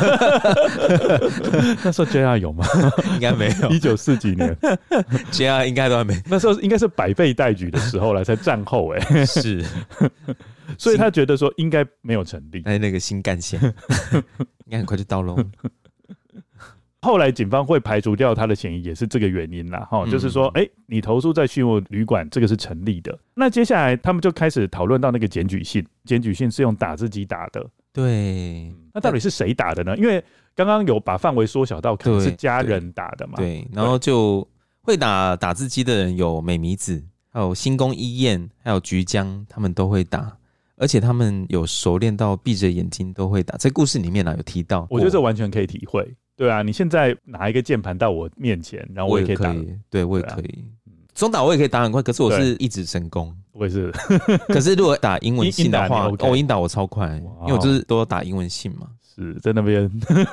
那时候 JR 有吗？ 应该没有。 1940几年 JR 应该都还没。 那时候应该是百废待举的时候了，才战后是。 所以他觉得说应该没有成立。 那个新干线应该很快就到喽。 后来警方会排除掉他的嫌疑，也是这个原因啦。就是说，你投诉在须磨旅馆，这个是成立的。那接下来他们就开始讨论到那个检举信，检举信是用打字机打的。 对， 那到底是谁打的呢？因为刚刚有把范围缩小到可能是家人打的嘛。 对，然后就会打字机的人有美弥子，还有新宫一彦，还有菊江，他们都会打。而且他们有熟练到闭着眼睛都会打，在故事里面有提到。 我觉得这完全可以体会。对啊，你现在拿一个键盘到我面前，然后我也可以打。 对，我也可以。中打我也可以打很快，可是我是一指神功。 我也是。 可是如果打英文信的话，英打我超快，因为我就是都要打英文信嘛。 是在那边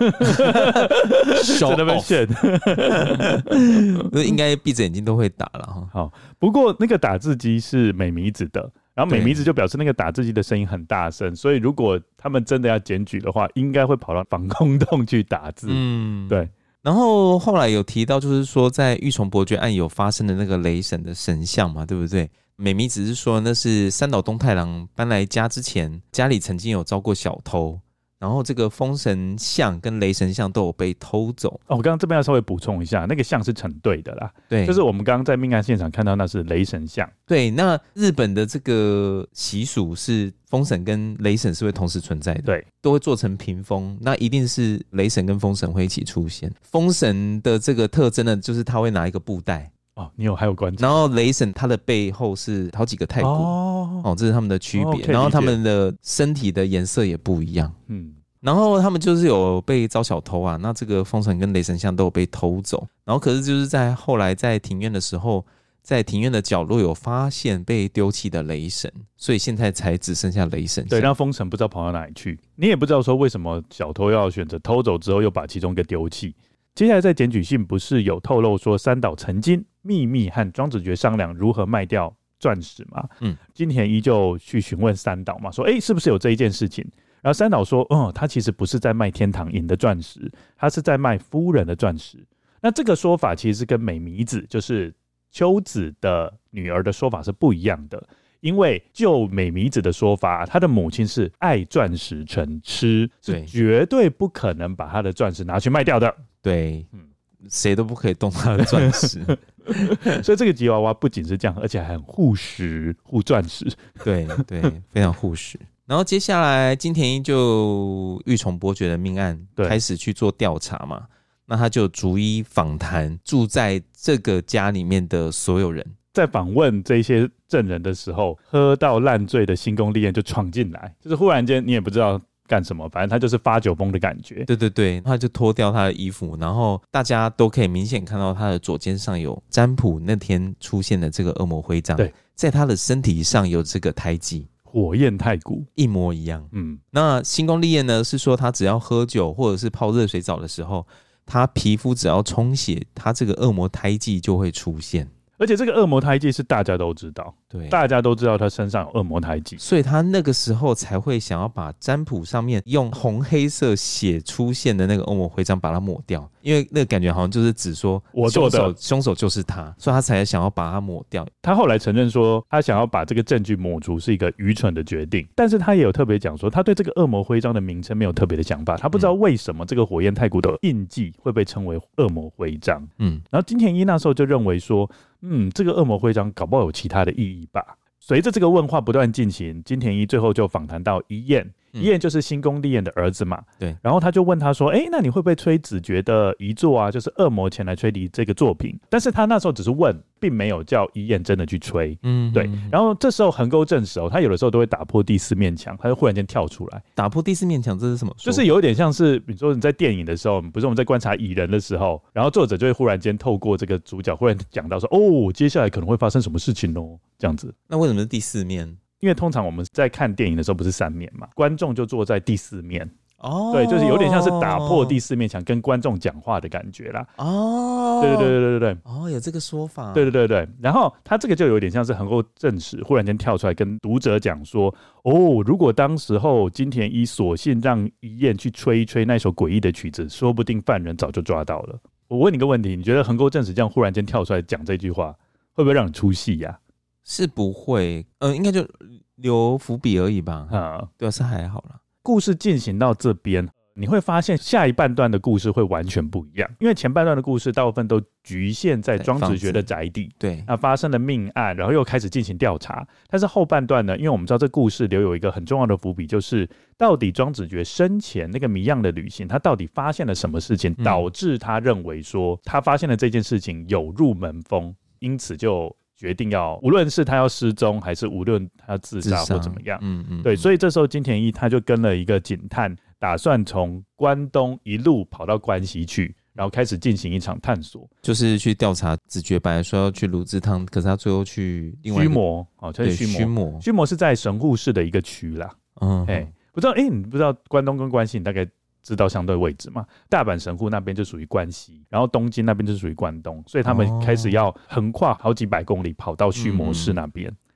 在那边炫。 应该闭着眼睛都会打了。 好，不过那个打字机是美弥子的。然后美弥子就表示那个打字机的声音很大声，所以如果他们真的要检举的话，应该会跑到防空洞去打字。对。 然后后来有提到，就是说在玉重伯爵案有发生的那个雷神的神像嘛，对不对？美弥只是说那是三岛东太郎搬来家之前，家里曾经有遭过小偷，然后这个风神像跟雷神像都有被偷走。 我刚刚这边要稍微补充一下，那个像是成对的啦， 对， 就是我们刚刚在命案现场看到那是雷神像。 对，那日本的这个习俗是风神跟雷神是会同时存在的， 对， 都会做成屏风，那一定是雷神跟风神会一起出现。风神的这个特征呢，就是他会拿一个布袋。 你还有观察。 然后雷神他的背后是好几个太骨，这是他们的区别。然后他们的身体的颜色也不一样。然后他们就是有被遭小偷啊，那这个风神跟雷神像都有被偷走。然后可是就是在后来在庭院的时候，在庭院的角落有发现被丢弃的雷神，所以现在才只剩下雷神像。 对，让风神不知道跑到哪里去，你也不知道说为什么小偷要选择偷走之后又把其中一个丢弃。接下来在检举信不是有透露说三岛曾经秘密和庄子爵商量如何卖掉钻石吗？金田一就去询问三岛嘛，说是不是有这一件事情？然后三岛说他其实不是在卖天堂银的钻石，他是在卖夫人的钻石。那这个说法其实跟美弥子就是秋子的女儿的说法是不一样的，因为就美弥子的说法，她的母亲是爱钻石成痴，是绝对不可能把她的钻石拿去卖掉的。 对，谁都不可以动她的钻石。 所以这个吉娃娃不仅是这样，而且还很护石护钻石。 对对，非常护石。然后接下来金田一就玉重伯爵的命案开始去做调查嘛，那他就逐一访谈住在这个家里面的所有人。 在访问这些证人的时候，喝到烂醉的新宫利彦就闯进来，就是忽然间你也不知道干什么，反正他就是发酒疯的感觉。 对对对，他就脱掉他的衣服，然后大家都可以明显看到他的左肩上有占卜那天出现的这个恶魔徽章，对，在他的身体上有这个胎记， 火焰太古一模一样。那新宫利彦呢是说他只要喝酒或者是泡热水澡的时候，他皮肤只要充血，他这个恶魔胎记就会出现。 而且这个恶魔胎记是大家都知道，对，大家都知道他身上有恶魔胎记， 所以他那个时候才会想要把占卜上面用红黑色血出现的那个恶魔徽章把它抹掉，因为那个感觉好像就是指说我做的凶手就是他，所以他才想要把它抹掉。 他后来承认说他想要把这个证据抹除是一个愚蠢的决定，但是他也有特别讲说他对这个恶魔徽章的名称没有特别的想法，他不知道为什么这个火焰太古的印记会被称为恶魔徽章。然后金田一那时候就认为说这个恶魔徽章搞不好有其他的意义吧。随着这个问话不断进行，金田一最后就访谈到一彦，一彦就是新宫利彦的儿子嘛，对。然后他就问他说那你会不会吹子爵的遗作啊，就是恶魔前来吹笛这个作品？但是他那时候只是问，并没有叫一彦真的去吹。对。然后这时候横沟正史他有的时候都会打破第四面墙，他就忽然间跳出来。 打破第四面墙这是什么？ 就是有点像是比如说你在电影的时候，不是我们在观察蚁人的时候，然后作者就会忽然间透过这个主角忽然讲到说接下来可能会发生什么事情这样子。 那为什么是第四面？ 因为通常我们在看电影的时候不是三面嘛，观众就坐在第四面。对，就是有点像是打破第四面墙跟观众讲话的感觉啦。对， 有这个说法。 对，然后他这个就有点像是横沟正史忽然间跳出来跟读者讲说如果当时候金田一索性让一彦去吹一吹那首诡异的曲子，说不定犯人早就抓到了。我问你个问题，你觉得横沟正史这样忽然间跳出来讲这句话会不会让你出戏呀？ 是不会，应该就留伏笔而已吧。对啊，是还好啦。 故事进行到这边，你会发现下一半段的故事会完全不一样，因为前半段的故事大部分都局限在庄子爵的宅地，对，那发生了命案，然后又开始进行调查。但是后半段呢，因为我们知道这故事留有一个很重要的伏笔，就是到底庄子爵生前那个谜样的旅行，他到底发现了什么事情，导致他认为说他发现了这件事情有入门风，因此就决定要，无论是他要失踪，还是无论他要自杀或怎么样，对，所以这时候金田一他就跟了一个警探，打算从关东一路跑到关西去，然后开始进行一场探索， 就是去调查子爵本来说要去泸沽汤，可是他最后去另外一个须磨，须磨是在神户市的一个区啦。不知道你不知道关东跟关西，你大概知道相对位置嘛？大阪神户那边就属于关西，然后东京那边就属于关东，所以他们开始要横跨好几百公里跑到须磨市那边。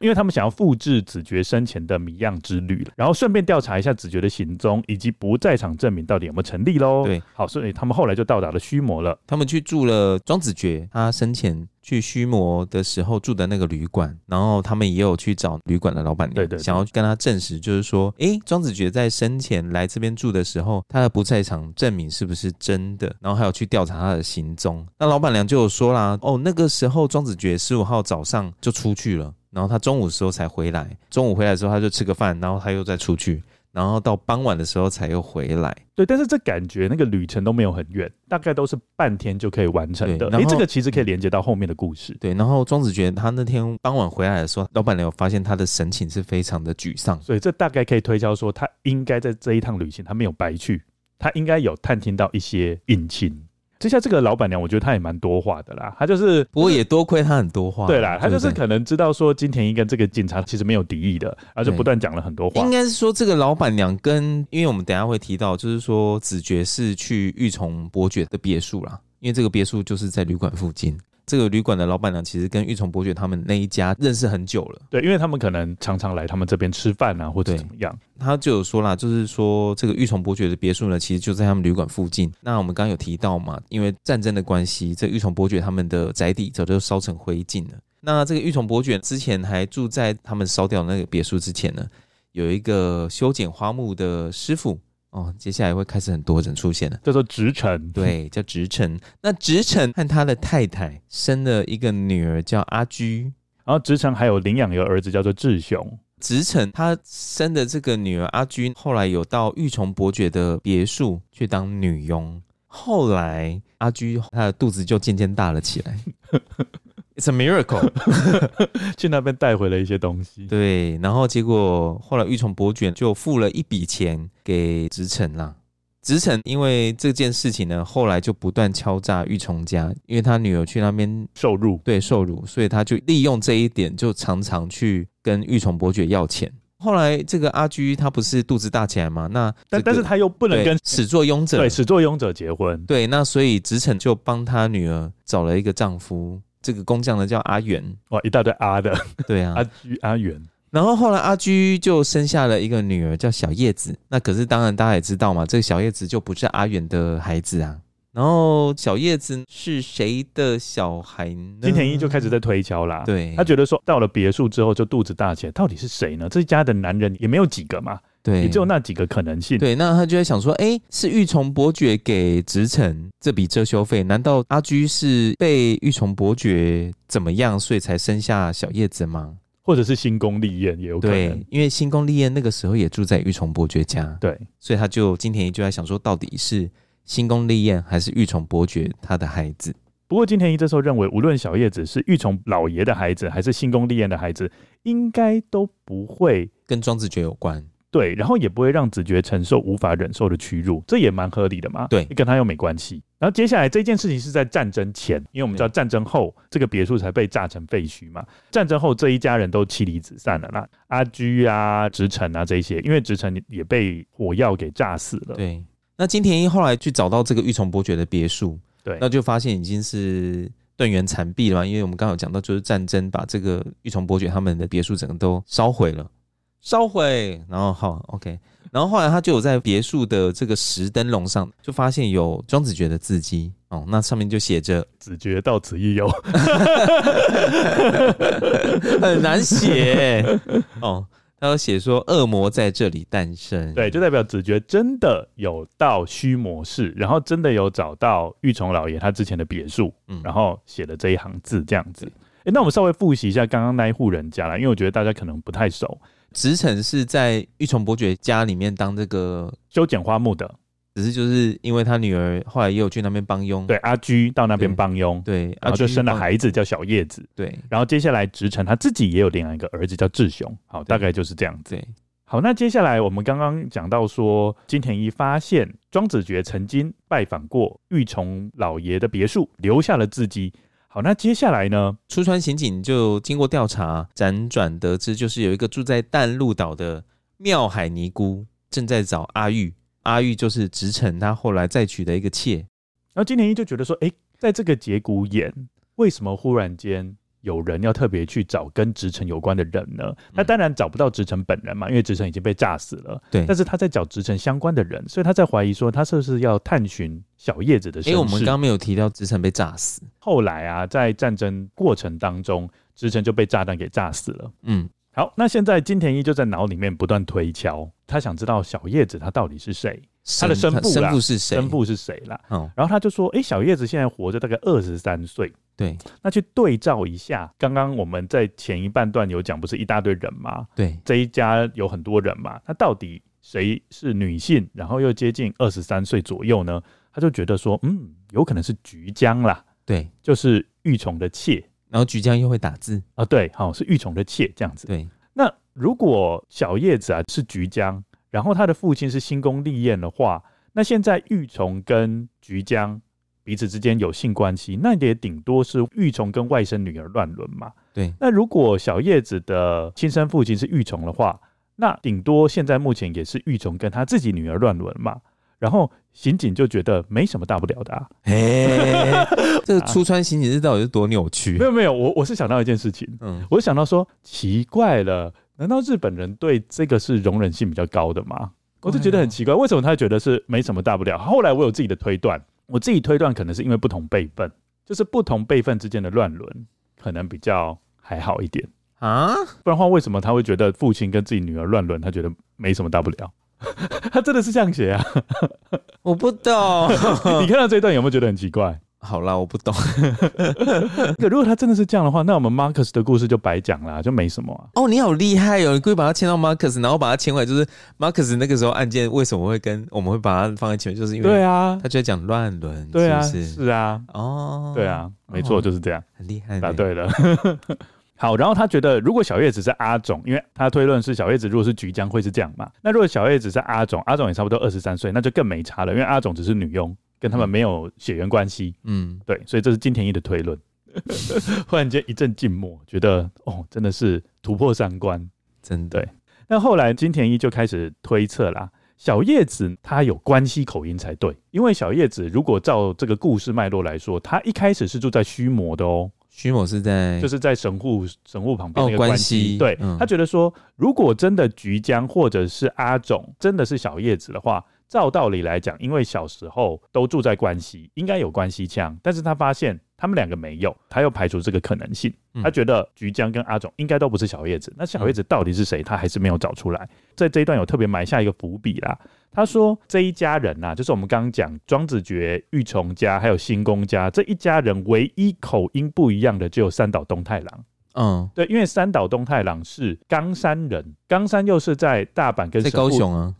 因为他们想要复制子爵生前的谜样之旅，然后顺便调查一下子爵的行踪以及不在场证明到底有没有成立咯。 对， 好，所以他们后来就到达了须磨了。 他们去住了庄子爵他生前去须磨的时候住的那个旅馆，然后他们也有去找旅馆的老板娘，想要跟他证实，就是说庄子爵在生前来这边住的时候，他的不在场证明是不是真的，然后还有去调查他的行踪。那老板娘就有说啦，那个时候庄子爵15号早上就出去了，然后他中午的时候才回来，中午回来的时候他就吃个饭，然后他又再出去，然后到傍晚的时候才又回来。 对，但是这感觉那个旅程都没有很远，大概都是半天就可以完成的。这个其实可以连接到后面的故事。 对，然后庄子爵他那天傍晚回来的时候，老板娘有发现他的神情是非常的沮丧， 所以这大概可以推敲说，他应该在这一趟旅行他没有白去，他应该有探听到一些隐情。接下来这个老板娘我觉得她也蛮多话的啦，她就是不过也多亏她很多话。 对啦，她就是可能知道说金田一跟这个警察其实没有敌意的，然后就不断讲了很多话。 应该是说这个老板娘因为我们等一下会提到，就是说子爵是去玉重伯爵的别墅啦，因为这个别墅就是在旅馆附近。这个旅馆的老板娘其实跟玉重伯爵他们那一家认识很久了， 对，因为他们可能常常来他们这边吃饭啊，或者怎么样。 他就有说啦，就是说这个玉重伯爵的别墅呢，其实就在他们旅馆附近。那我们刚刚有提到嘛，因为战争的关系，这玉重伯爵他们的宅邸早就烧成灰烬了。那这个玉重伯爵之前还住在他们烧掉那个别墅之前呢，有一个修剪花木的师傅。接下来会开始很多人出现了， 叫做直臣。 对，叫直臣。那直臣和他的太太生了一个女儿叫阿居， 然后直臣还有领养一个儿子叫做志雄。 直臣他生的这个女儿阿居，后来有到玉重伯爵的别墅去当女佣。后来阿居她的肚子就渐渐大了起来。It's a miracle 去那边带回了一些东西。 对，然后结果后来玉重伯爵就付了一笔钱给直臣啦。直臣因为这件事情呢，后来就不断敲诈玉重家，因为他女儿去那边受辱， 对，受辱，所以他就利用这一点，就常常去跟玉重伯爵要钱。后来这个阿居他不是肚子大起来吗？那但是他又不能跟始作俑者， 对，始作俑者结婚。 对，那所以直臣就帮他女儿找了一个丈夫。这个工匠呢叫阿元， 哇，一大堆阿的， 对啊， 阿居、阿元。 然后后来阿居就生下了一个女儿叫小叶子，那可是当然大家也知道嘛，这个小叶子就不是阿元的孩子啊。然后小叶子是谁的小孩呢？ 金田一就开始在推敲啦， 对， 他觉得说到了别墅之后就肚子大起来，到底是谁呢？这家的男人也没有几个嘛。 对， 也只有那几个可能性。 对，那他就在想说，是玉重伯爵给直臣这笔遮羞费，难道阿居是被玉重伯爵怎么样，所以才生下小叶子吗？ 或者是新宫丽彦也有可能。 对，因为新宫丽彦那个时候也住在玉重伯爵家， 对， 所以金田一就在想说，到底是新宫丽彦还是玉重伯爵他的孩子？ 不过金田一这时候认为，无论小叶子是玉重老爷的孩子，还是新宫丽彦的孩子，应该都不会跟庄子爵有关。 对，然后也不会让子爵承受无法忍受的屈辱，这也蛮合理的嘛。 对， 跟他又没关系。然后接下来这件事情是在战争前，因为我们知道战争后这个别墅才被炸成废墟嘛。战争后这一家人都妻离子散了啦，阿居啊、直臣啊这些，因为直臣也被火药给炸死了。 对，那金田一后来去找到这个玉重伯爵的别墅， 对， 那就发现已经是断垣残壁了嘛，因为我们刚刚有讲到，就是战争把这个玉重伯爵他们的别墅整个都烧毁了。烧毁，然后好 OK， 然后后来他就有在别墅的这个石灯笼上就发现有庄子爵的字迹那上面就写着子爵到此一游很难写他有写说恶魔在这里诞生， 对，就代表子爵真的有到须磨市，然后真的有找到玉重老爷他之前的别墅，然后写了这一行字这样子。那我们稍微复习一下刚刚那一户人家啦，因为我觉得大家可能不太熟。 直臣是在玉重伯爵家里面当这个修剪花木的， 只是就是因为他女儿后来也有去那边帮佣， 对，阿居到那边帮佣， 对， 然后就生了孩子叫小叶子， 对， 然后接下来直臣他自己也有领养一个儿子叫志雄，好，大概就是这样子。 对， 好，那接下来我们刚刚讲到说，金田一发现庄子爵曾经拜访过玉重老爷的别墅，留下了字迹。好，那接下来呢？ 出川刑警就经过调查，辗转得知，就是有一个住在淡路岛的妙海尼姑正在找阿玉，阿玉就是直臣他后来再娶的一个妾。 然后金田一就觉得说，在这个节骨眼，为什么忽然间有人要特别去找跟直城有关的人呢？那当然找不到直城本人嘛，因为直城已经被炸死了。 对， 但是他在找直城相关的人，所以他在怀疑说他是不是要探寻小叶子的身世。 我们刚刚没有提到直城被炸死。 后来啊，在战争过程当中，直城就被炸弹给炸死了。好，那现在金田一就在脑里面不断推敲，他想知道小叶子他到底是谁，他的生父是谁啦。然后他就说，小叶子现在活着大概23岁。 对， 那去对照一下，刚刚我们在前一半段有讲，不是一大堆人吗？ 对， 这一家有很多人嘛，那到底谁是女性，然后又接近23岁左右呢？他就觉得说，有可能是菊江啦。 对， 就是玉虫的妾。 然后菊江又会打字啊，对，是玉虫的妾这样子。 对， 那如果小叶子啊是菊江，然后他的父亲是新宫利彦的话，那现在玉虫跟菊江彼此之间有性关系，那也顶多是玉虫跟外甥女儿乱伦嘛。 对， 那如果小叶子的亲生父亲是玉虫的话，那顶多现在目前也是玉虫跟他自己女儿乱伦嘛。然后刑警就觉得没什么大不了的啊。 这个出川刑警是到底是多扭曲？ 没有，我是想到一件事情，我想到说奇怪了，难道日本人对这个是容忍性比较高的吗？我就觉得很奇怪，为什么他觉得是没什么大不了？后来我有自己的推断，我自己推断可能是因为不同辈分，就是不同辈分之间的乱伦可能比较还好一点啊。不然的话，为什么他会觉得父亲跟自己女儿乱伦，他觉得没什么大不了？他真的是这样写啊？ 我不懂。 你看到这一段有没有觉得很奇怪？ 好啦，我不懂。 如果他真的是这样的话，那我们 Marcus 的故事就白讲啦，就没什么啊。 你好厉害哦！你故意把他牵到 Marcus， 然后把他牵回来，就是 Marcus 那个时候案件为什么我们会把他放在前面，就是因为对啊， 他就在讲乱伦， 对啊， 是不是？ 是啊，对啊，没错，就是这样， 很厉害， 答对了。好，然后他觉得如果小叶子是阿种，因为他推论是小叶子如果是菊江会是这样嘛，那如果小叶子是阿种也差不多23岁，那就更没差了，因为阿种只是女佣，跟他们没有血缘关系。对，所以这是金田一的推论。忽然间一阵静默，觉得真的是突破三观， 真的。 那后来金田一就开始推测啦，小叶子他有关西口音才对，因为小叶子如果照这个故事脉络来说，他一开始是住在须磨的哦。 须磨是就是在神户旁边那个关西。对，他觉得说，如果真的菊江或者是阿种真的是小叶子的话，照道理来讲，因为小时候都住在关西，应该有关西腔，但是他发现他们两个没有，他又排除这个可能性。他觉得菊江跟阿种应该都不是小叶子，那小叶子到底是谁，他还是没有找出来。在这一段有特别埋下一个伏笔啦。他说这一家人啊，就是我们刚刚讲庄子觉、玉虫家还有新宫家这一家人，唯一口音不一样的只有三岛东太郎。对，因为三岛东太郎是冈山人，冈山又是在大阪跟在高雄啊。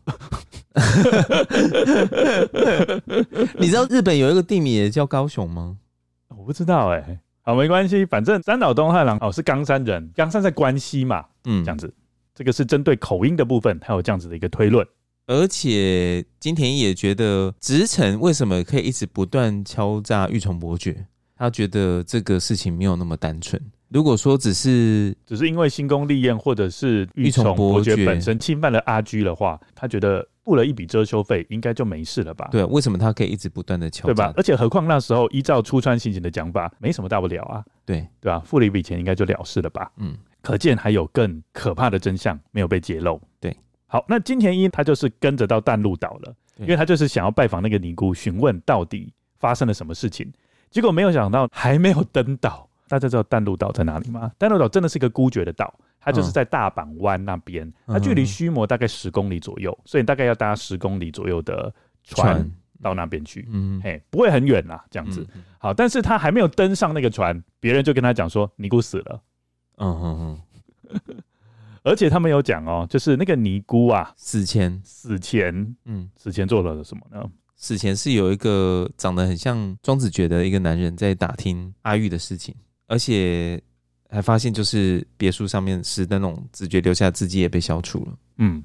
你知道日本有一个地名也叫高雄吗？ 我不知道好，没关系，反正三岛东太郎是冈山人，冈山在关西嘛，这样子，这个是针对口音的部分，还有这样子的一个推论。 而且金田一也觉得直城为什么可以一直不断敲诈玉虫伯爵，他觉得这个事情没有那么单纯。如果说只是因为新宫利彦或者是玉虫伯爵本身侵犯了阿居的话，他觉得付了一笔遮羞费应该就没事了吧？ 对，为什么他可以一直不断的敲诈？ 对吧？而且何况那时候依照出川刑警的讲法，没什么大不了啊。 对吧？付了一笔钱应该就了事了吧？可见还有更可怕的真相没有被揭露。 对。 好，那金田一他就是跟着到淡路岛了，因为他就是想要拜访那个尼姑，询问到底发生了什么事情。结果没有想到还没有登岛。大家知道淡路岛在哪里吗？淡路岛真的是一个孤绝的岛，它就是在大阪湾那边，它距离须磨大概10公里左右，所以大概要搭10公里左右的船到那边去，不会很远啦，这样子。好，但是他还没有登上那个船，别人就跟他讲说尼姑死了。而且他们有讲就是那个尼姑啊，死前做了什么呢？ 死前是有一个长得很像庄子觉的一个男人在打听阿玉的事情，而且还发现就是别墅上面是那种子觉留下的字迹也被消除了。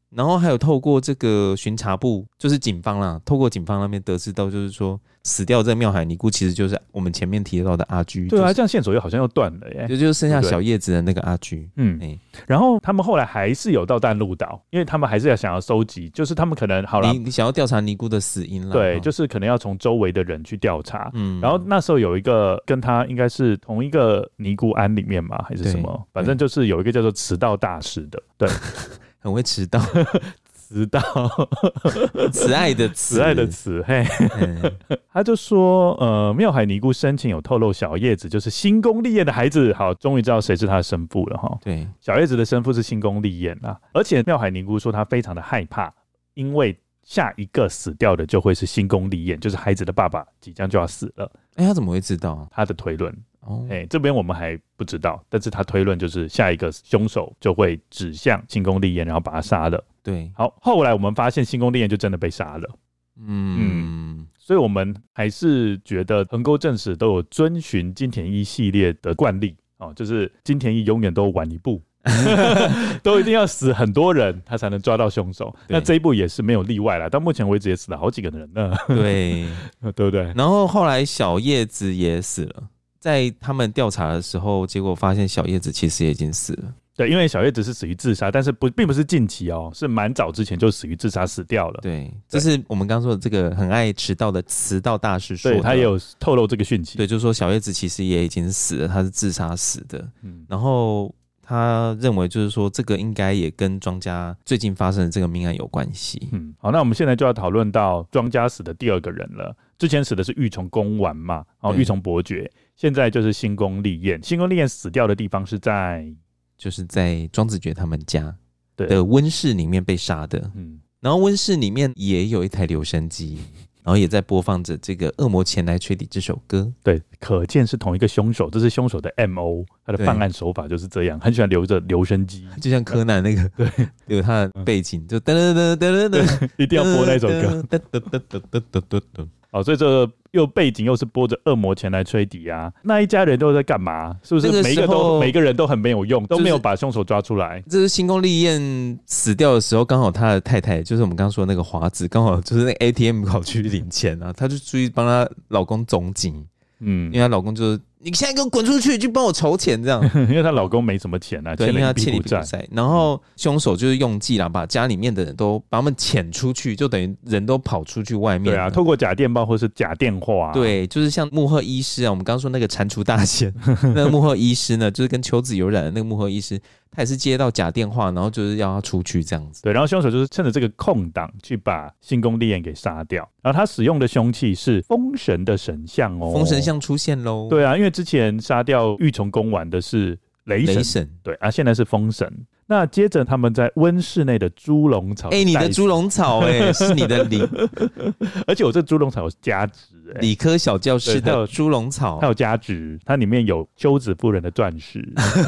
然后还有透过这个巡查部，就是警方啦，透过警方那边得知到，就是说死掉这个妙海尼姑其实就是我们前面提到的阿居。 对啊， 就是、 这样线索又好像又断了耶。 就是剩下小叶子的那个阿居。 然后他们后来还是有到淡路岛，因为他们还是要想要收集，就是他们可能好了， 你想要调查尼姑的死因啦。 对，就是可能要从周围的人去调查。然后那时候有一个跟他应该是同一个尼姑庵里面嘛，还是什么，反正就是有一个叫做迟到大师的，对。 很会迟到， 迟到， 慈爱的慈， 慈爱的慈，嘿，他就说，妙海尼姑生前有透露小叶子就是新宫丽彦的孩子，好，终于知道谁是他的生父了哈。 对， 小叶子的生父是新宫丽彦啊，而且妙海尼姑说她非常的害怕，因为下一个死掉的就会是新宫丽彦，就是孩子的爸爸即将就要死了。 他怎么会知道？ 他的推论。这边我们还不知道，但是他推论就是下一个凶手就会指向新宫丽彦，然后把他杀了。 对， 好，后来我们发现新宫丽彦就真的被杀了。所以我们还是觉得横沟正史都有遵循金田一系列的惯例就是金田一永远都晚一步。都一定要死很多人他才能抓到凶手，那这一部也是没有例外啦，到目前为止也死了好几个人呢。对对不对？ 然后后来小叶子也死了，在他们调查的时候，结果发现小叶子其实也已经死了。 对，因为小叶子是死于自杀，但是并不是近期是蛮早之前就死于自杀死掉了。 对，这是我们刚说的这个很爱迟到的迟到大师说的。 对，他也有透露这个讯息。 对，就是说小叶子其实也已经死了，他是自杀死的。然后他认为就是说这个应该也跟庄家最近发生的这个命案有关系。 好，那我们现在就要讨论到庄家死的第二个人了。之前死的是玉重公丸嘛，玉重伯爵，现在就是新宫丽彦。新宫丽彦死掉的地方是就是在庄子爵他们家的温室里面被杀的。然后温室里面也有一台留声机，然后也在播放着这个《恶魔前来吹笛》这首歌。 对，可见是同一个凶手，这是凶手的 MO， 他的犯案手法就是这样，很喜欢留着留声机， 就像柯南那个，对，有他的背景，就噔噔噔噔噔噔， 一定要播那首歌，噔噔噔噔噔噔噔噔。好，所以这个又背景又是播着《恶魔前来吹笛》啊，那一家人都在干嘛？是不是每个人都很没有用，都没有把凶手抓出来？ 这是新宫丽彦死掉的时候，刚好他的太太就是我们刚刚说的那个华子，刚好就是那个 ATM 跑去领钱啊，她就出去帮她老公总警。因为她老公就是你现在给我滚出去，去帮我筹钱这样。 因为她老公没什么钱啊， 对，因为他欠了一笔债。 然后凶手就是用计啦，把家里面的人都把他们遣出去，就等于人都跑出去外面。 对啊，透过假电报或是假电话。 对，就是像木鹤医师啊，我们刚刚说那个蟾蜍大仙，那个木鹤医师呢，就是跟秋子有染的那个木鹤医师，他也是接到假电话，然后就是要他出去这样子。 对，然后凶手就是趁着这个空档去把新宫丽彦给杀掉。然后他使用的凶器是风神的神像风神像出现喽。 对啊，因为之前杀掉玉重公丸的是雷神，对啊，现在是风神。那接着他们在温室内的猪笼草， 你的猪笼草是你的理， 而且我这猪笼草有加值理科小教室的猪笼草， 它有加值，它里面有秋子夫人的钻石，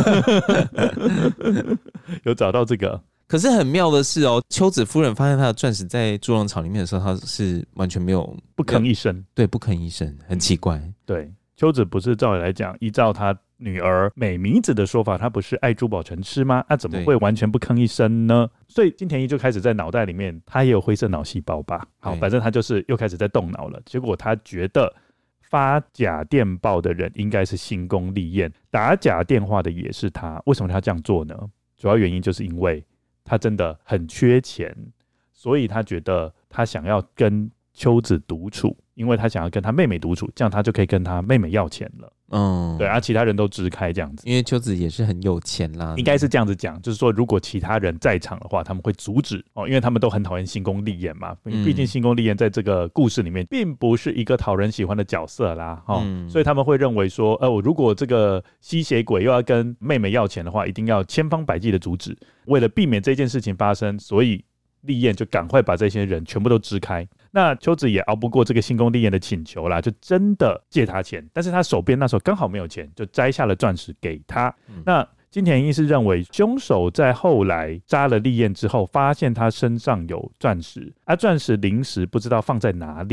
有找到这个。 可是很妙的是秋子夫人发现她的钻石在猪笼草里面的时候，她是完全没有不吭一声， 对，不吭一声，很奇怪。 对，秋子不是照理来讲，依照她女儿美弥子的说法，她不是爱珠宝成痴吗？怎么会完全不吭一声呢？所以金田一就开始在脑袋里面，他也有灰色脑细胞吧？好，反正他就是又开始在动脑了。结果他觉得发假电报的人应该是新宫丽彦，打假电话的也是他。为什么他这样做呢？主要原因就是因为他真的很缺钱，所以他觉得他想要跟秋子独处，因为他想要跟他妹妹独处，这样他就可以跟他妹妹要钱了。对啊，其他人都支开这样子， 因为秋子也是很有钱啦， 应该是这样子讲，就是说如果其他人在场的话，他们会阻止因为他们都很讨厌新宫丽彦嘛，毕竟新宫丽彦在这个故事里面并不是一个讨人喜欢的角色啦，所以他们会认为说，如果这个吸血鬼又要跟妹妹要钱的话，一定要千方百计的阻止，为了避免这件事情发生，所以丽彦就赶快把这些人全部都支开。那秋子也熬不过这个新宫丽彦的请求啦，就真的借他钱，但是他手边那时候刚好没有钱，就摘下了钻石给他。那金田一是认为凶手在后来杀了丽彦之后，发现他身上有钻石，钻石临时不知道放在哪里，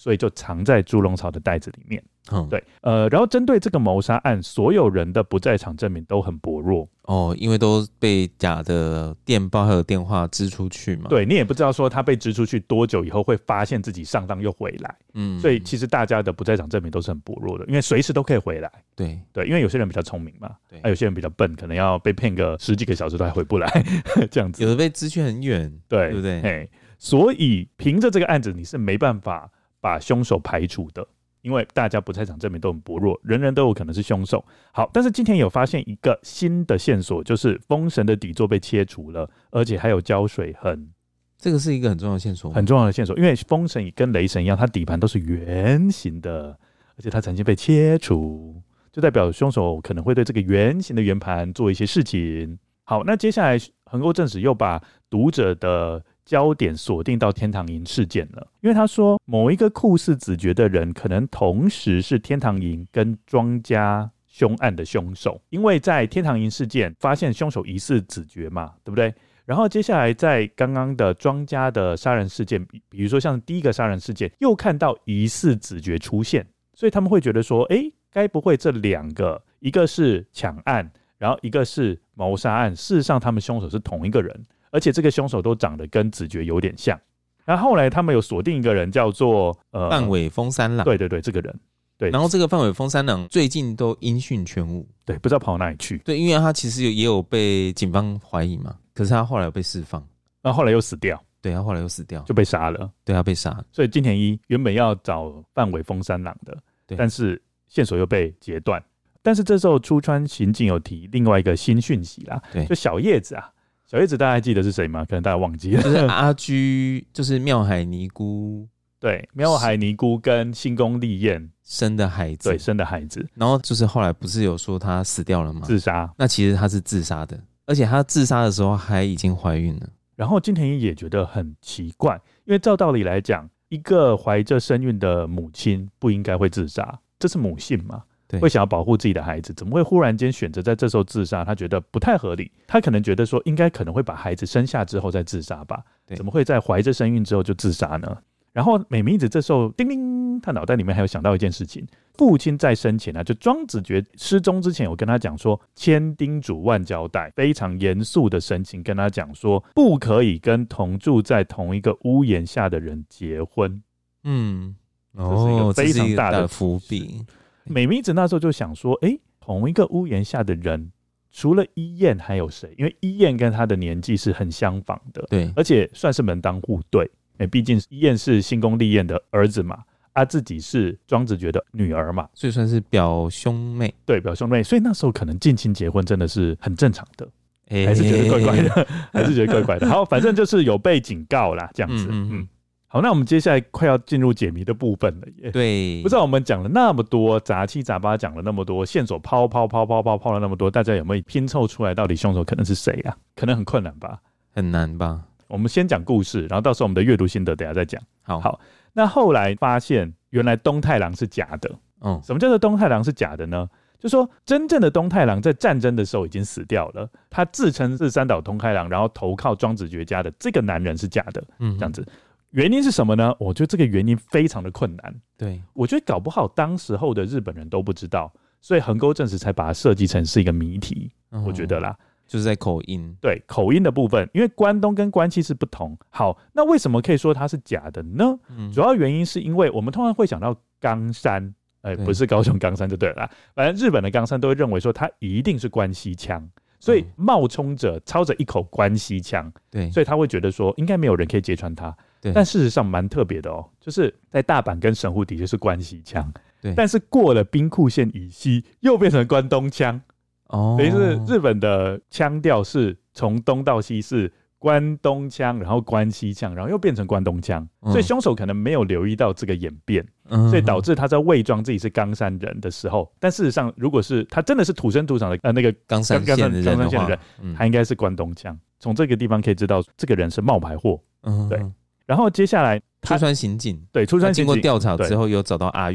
所以就藏在猪笼草的袋子里面。对，然后针对这个谋杀案，所有人的不在场证明都很薄弱因为都被假的电报还有电话支出去嘛。 对，你也不知道说他被支出去多久以后会发现自己上当又回来。所以其实大家的不在场证明都是很薄弱的，因为随时都可以回来。对，因为有些人比较聪明嘛，有些人比较笨，可能要被骗个10几个小时都还回不来这样子。 有的被支去很远，对不对？ 所以凭着这个案子，你是没办法把凶手排除的。因为大家不在场证明都很薄弱，人人都有可能是凶手。好，但是今天有发现一个新的线索，就是封神的底座被切除了，而且还有胶水痕。 这个是一个很重要的线索吗？ 很重要的线索，因为封神跟雷神一样，它底盘都是圆形的，而且它曾经被切除，就代表凶手可能会对这个圆形的圆盘做一些事情。好，那接下来横沟正史又把读者的焦点锁定到天堂营事件了，因为他说某一个酷似子爵的人可能同时是天堂营跟庄家凶案的凶手，因为在天堂营事件发现凶手疑似子爵嘛，对不对？然后接下来在刚刚的庄家的杀人事件，比如说像第一个杀人事件又看到疑似子爵出现，所以他们会觉得说该不会这两个一个是抢案，然后一个是谋杀案，事实上他们凶手是同一个人，而且这个凶手都长得跟子爵有点像。然后后来他们有锁定一个人叫做范尾丰三郎。 对对对，这个人。对， 然后这个范尾丰三郎最近都音讯全无， 对，不知道跑哪里去。 对，因为他其实也有被警方怀疑嘛，可是他后来有被释放， 然后后来又死掉。 对，他后来又死掉， 就被杀了。 对，他被杀了。 所以金田一原本要找范尾丰三郎的，但是线索又被截断。但是这时候出川刑警有提另外一个新讯息啦，就小叶子啊。小叶子大家还记得是谁吗？可能大家忘记了， 就是阿居，就是妙海尼姑。 对，妙海尼姑跟新宫丽彦生的孩子。 对，生的孩子。 然后就是后来不是有说他死掉了吗？ 自杀。 那其实他是自杀的，而且他自杀的时候还已经怀孕了。 然后金田一也觉得很奇怪，因为照道理来讲，一个怀着身孕的母亲不应该会自杀，这是母性嘛？会想要保护自己的孩子，怎么会忽然间选择在这时候自杀？他觉得不太合理。他可能觉得说，应该可能会把孩子生下之后再自杀吧？怎么会在怀着身孕之后就自杀呢？然后美弥子这时候叮叮，他脑袋里面还有想到一件事情：父亲在生前就庄子爵失踪之前，我跟他讲说，千叮嘱万交代，非常严肃的神情跟他讲说，不可以跟同住在同一个屋檐下的人结婚。这是一个非常大的伏笔。 美弥子那时候就想说，同一个屋檐下的人，除了伊彦还有谁？因为伊彦跟他的年纪是很相仿的， 对， 而且算是门当户对。毕竟伊彦是新宫丽彦的儿子嘛，自己是庄子爵的女儿嘛， 所以算是表兄妹。 对，表兄妹，所以那时候可能近亲结婚真的是很正常的，还是觉得怪怪的，还是觉得怪怪的。好，反正就是有被警告啦，这样子。好，那我们接下来快要进入解谜的部分了耶。 对， 不知道我们讲了那么多，杂七杂八讲了那么多，线索抛了那么多，大家有没有拼凑出来到底凶手可能是谁啊？可能很困难吧？ 很难吧？ 我们先讲故事，然后到时候我们的阅读心得等一下再讲。 好， 那后来发现原来东太郎是假的。什么叫做东太郎是假的呢？就说真正的东太郎在战争的时候已经死掉了，他自称是三岛东太郎，然后投靠庄子爵家的这个男人是假的。这样子。原因是什么呢？我觉得这个原因非常的困难。 对， 我觉得搞不好当时候的日本人都不知道，所以横沟正史才把它设计成是一个谜题。我觉得啦， 就是在口音。 对，口音的部分，因为关东跟关西是不同。好，那为什么可以说它是假的呢？主要原因是因为我们通常会想到冈山，不是高雄冈山就对了啦，反正日本的冈山都会认为说它一定是关西腔。所以冒充者操着一口关西腔， 对， 所以他会觉得说应该没有人可以揭穿他。但事实上蛮特别的哦，就是在大阪跟神户的确是关西腔，但是过了兵库县以西又变成关东腔。等于是日本的腔调是从东到西是关东腔，然后关西腔，然后又变成关东腔，所以凶手可能没有留意到这个演变，所以导致他在伪装自己是冈山人的时候，但事实上如果是他真的是土生土长的那个冈山县的人， 他应该是关东腔。从这个地方可以知道这个人是冒牌货。对，然后接下来出川刑警， 对，出川刑警经过调查之后有找到阿玉，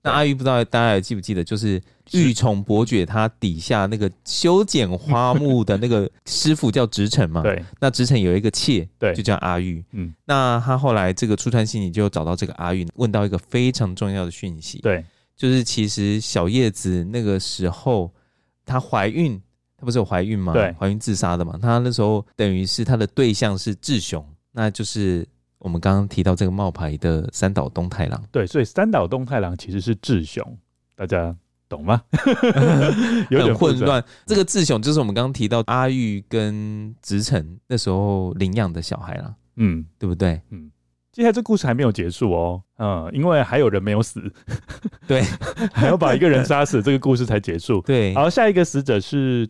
那阿育不知道大家还记不记得，就是玉宠伯爵他底下那个修剪花木的那个师傅叫直臣嘛， 对， 那直臣有一个妾， 对， 就叫阿育。那他后来这个出川信你就找到这个阿育，问到一个非常重要的讯息， 对， 就是其实小叶子那个时候她怀孕，她不是有怀孕吗？对，怀孕自杀的嘛。她那时候等于是她的对象是志雄，那就是我们刚刚提到这个冒牌的三岛东太郎。 对，所以三岛东太郎其实是志雄，大家懂吗？有点混乱。这个志雄就是我们刚刚提到阿育跟直臣那时候领养的小孩啦，对不对？ 接下来这故事还没有结束哦，因为还有人没有死， 对， 还要把一个人杀死，这个故事才结束。 对， 好，下一个死者是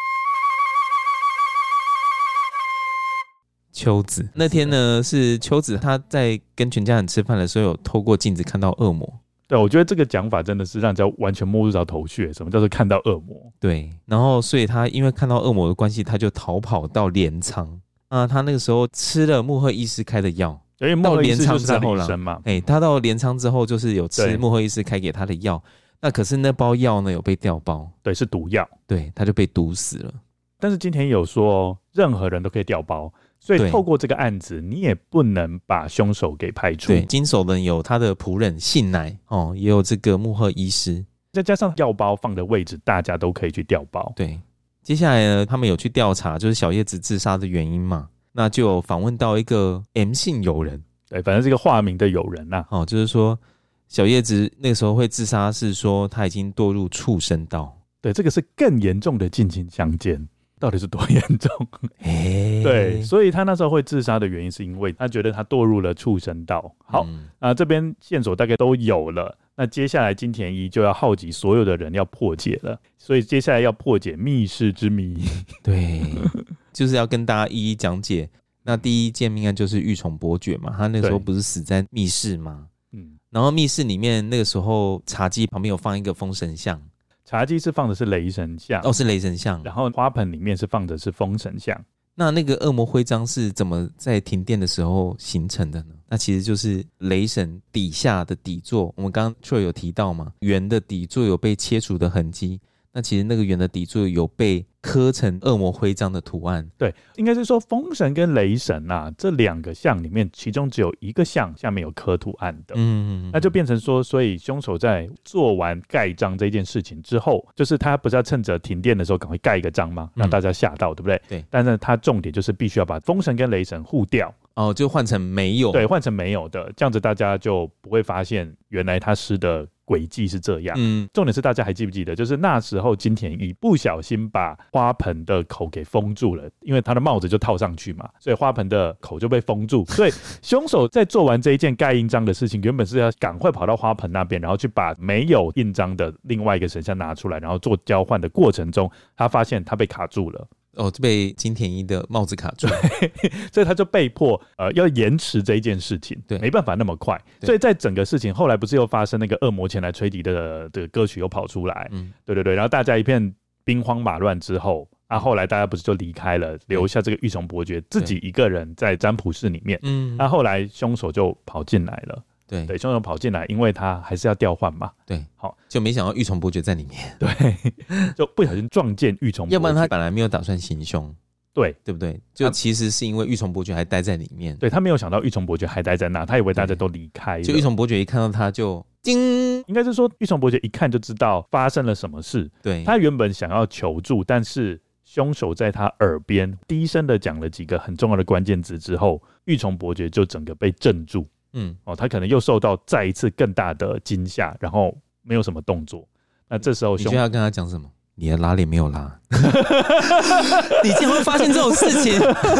秋子。那天呢，是秋子她在跟全家人吃饭的时候，有透过镜子看到恶魔。 对，我觉得这个讲法真的是让人家完全摸不着头绪。什么叫做看到恶魔？ 对，然后所以他因为看到恶魔的关系，他就逃跑到镰仓。他那个时候吃了木鹤医师开的药。 因为木鹤医师就是他的医生嘛， 他到镰仓之后就是有吃木鹤医师开给他的药，那可是那包药呢有被调包， 对，是毒药， 对，他就被毒死了。 但是今天有说任何人都可以调包，所以透过这个案子，你也不能把凶手给排除。 对，经手人有他的仆人信乃也有这个木鹤医师， 再加上药包放的位置，大家都可以去调包。 对，接下来呢，他们有去调查，就是小叶子自杀的原因嘛。那就有访问到一个 M 姓友人， 对，反正是一个化名的友人啦。 就是说小叶子那个时候会自杀，是说他已经堕入畜生道。 对，这个是更严重的近亲相奸，到底是多严重？对，所以他那时候会自杀的原因，是因为他觉得他堕入了畜生道。好，这边线索大概都有了。那接下来金田一就要号集所有的人要破解了，所以接下来要破解密室之谜。 对，就是要跟大家一一讲解。那第一件命案就是玉宠伯爵嘛，他那时候不是死在密室吗？然后密室里面那个时候茶几旁边有放一个封神像， 茶几是放的是雷神像， 是雷神像， 然后花盆里面是放的是封神像。 那个恶魔徽章是怎么在停电的时候形成的呢？那其实就是雷神底下的底座，我们刚刚就有提到嘛，圆的底座有被切除的痕迹，那其实那个圆的底座有被刻成恶魔徽章的图案。 对，应该是说风神跟雷神这两个像里面，其中只有一个像下面有刻图案的。那就变成说，所以凶手在做完盖章这件事情之后，就是他不是要趁着停电的时候赶快盖一个章吗？让大家吓到，对不对？ 对。 但是他重点就是必须要把风神跟雷神互掉。 就换成没有。 对，换成没有的，这样子大家就不会发现原来他施的轨迹是这样。重点是大家还记不记得，就是那时候金田一不小心把花盆的口给封住了，因为他的帽子就套上去嘛，所以花盆的口就被封住。所以凶手在做完这一件盖印章的事情，原本是要赶快跑到花盆那边，然后去把没有印章的另外一个神像拿出来，然后做交换的过程中，他发现他被卡住了。 就被金田一的帽子卡住， 所以他就被迫要延迟这一件事情，对，没办法那么快。所以在整个事情后来不是又发生那个恶魔前来吹笛的歌曲又跑出来，对，然后大家一片兵荒马乱之后，后来大家不是就离开了，留下这个玉宠伯爵自己一个人在占卜室里面。后来凶手就跑进来了。对，凶手跑进来，因为他还是要调换嘛。 对，好，就没想到玉宠伯爵在里面。 对，就不小心撞见玉宠伯爵， 要不然他本来没有打算行凶。 对不对？就其实是因为玉宠伯爵还待在里面。 对，他没有想到玉宠伯爵还待在那，他以为大家都离开了。 就玉宠伯爵一看到他就叮， 应该是说玉宠伯爵一看就知道发生了什么事。对，他原本想要求助，但是凶手在他耳边低声的讲了几个很重要的关键字之后，玉宠伯爵就整个被镇住。他可能又受到再一次更大的惊吓，然后没有什么动作。那这时候你就要跟他讲什么？你的拉链没有拉，你竟然会发现这种事情，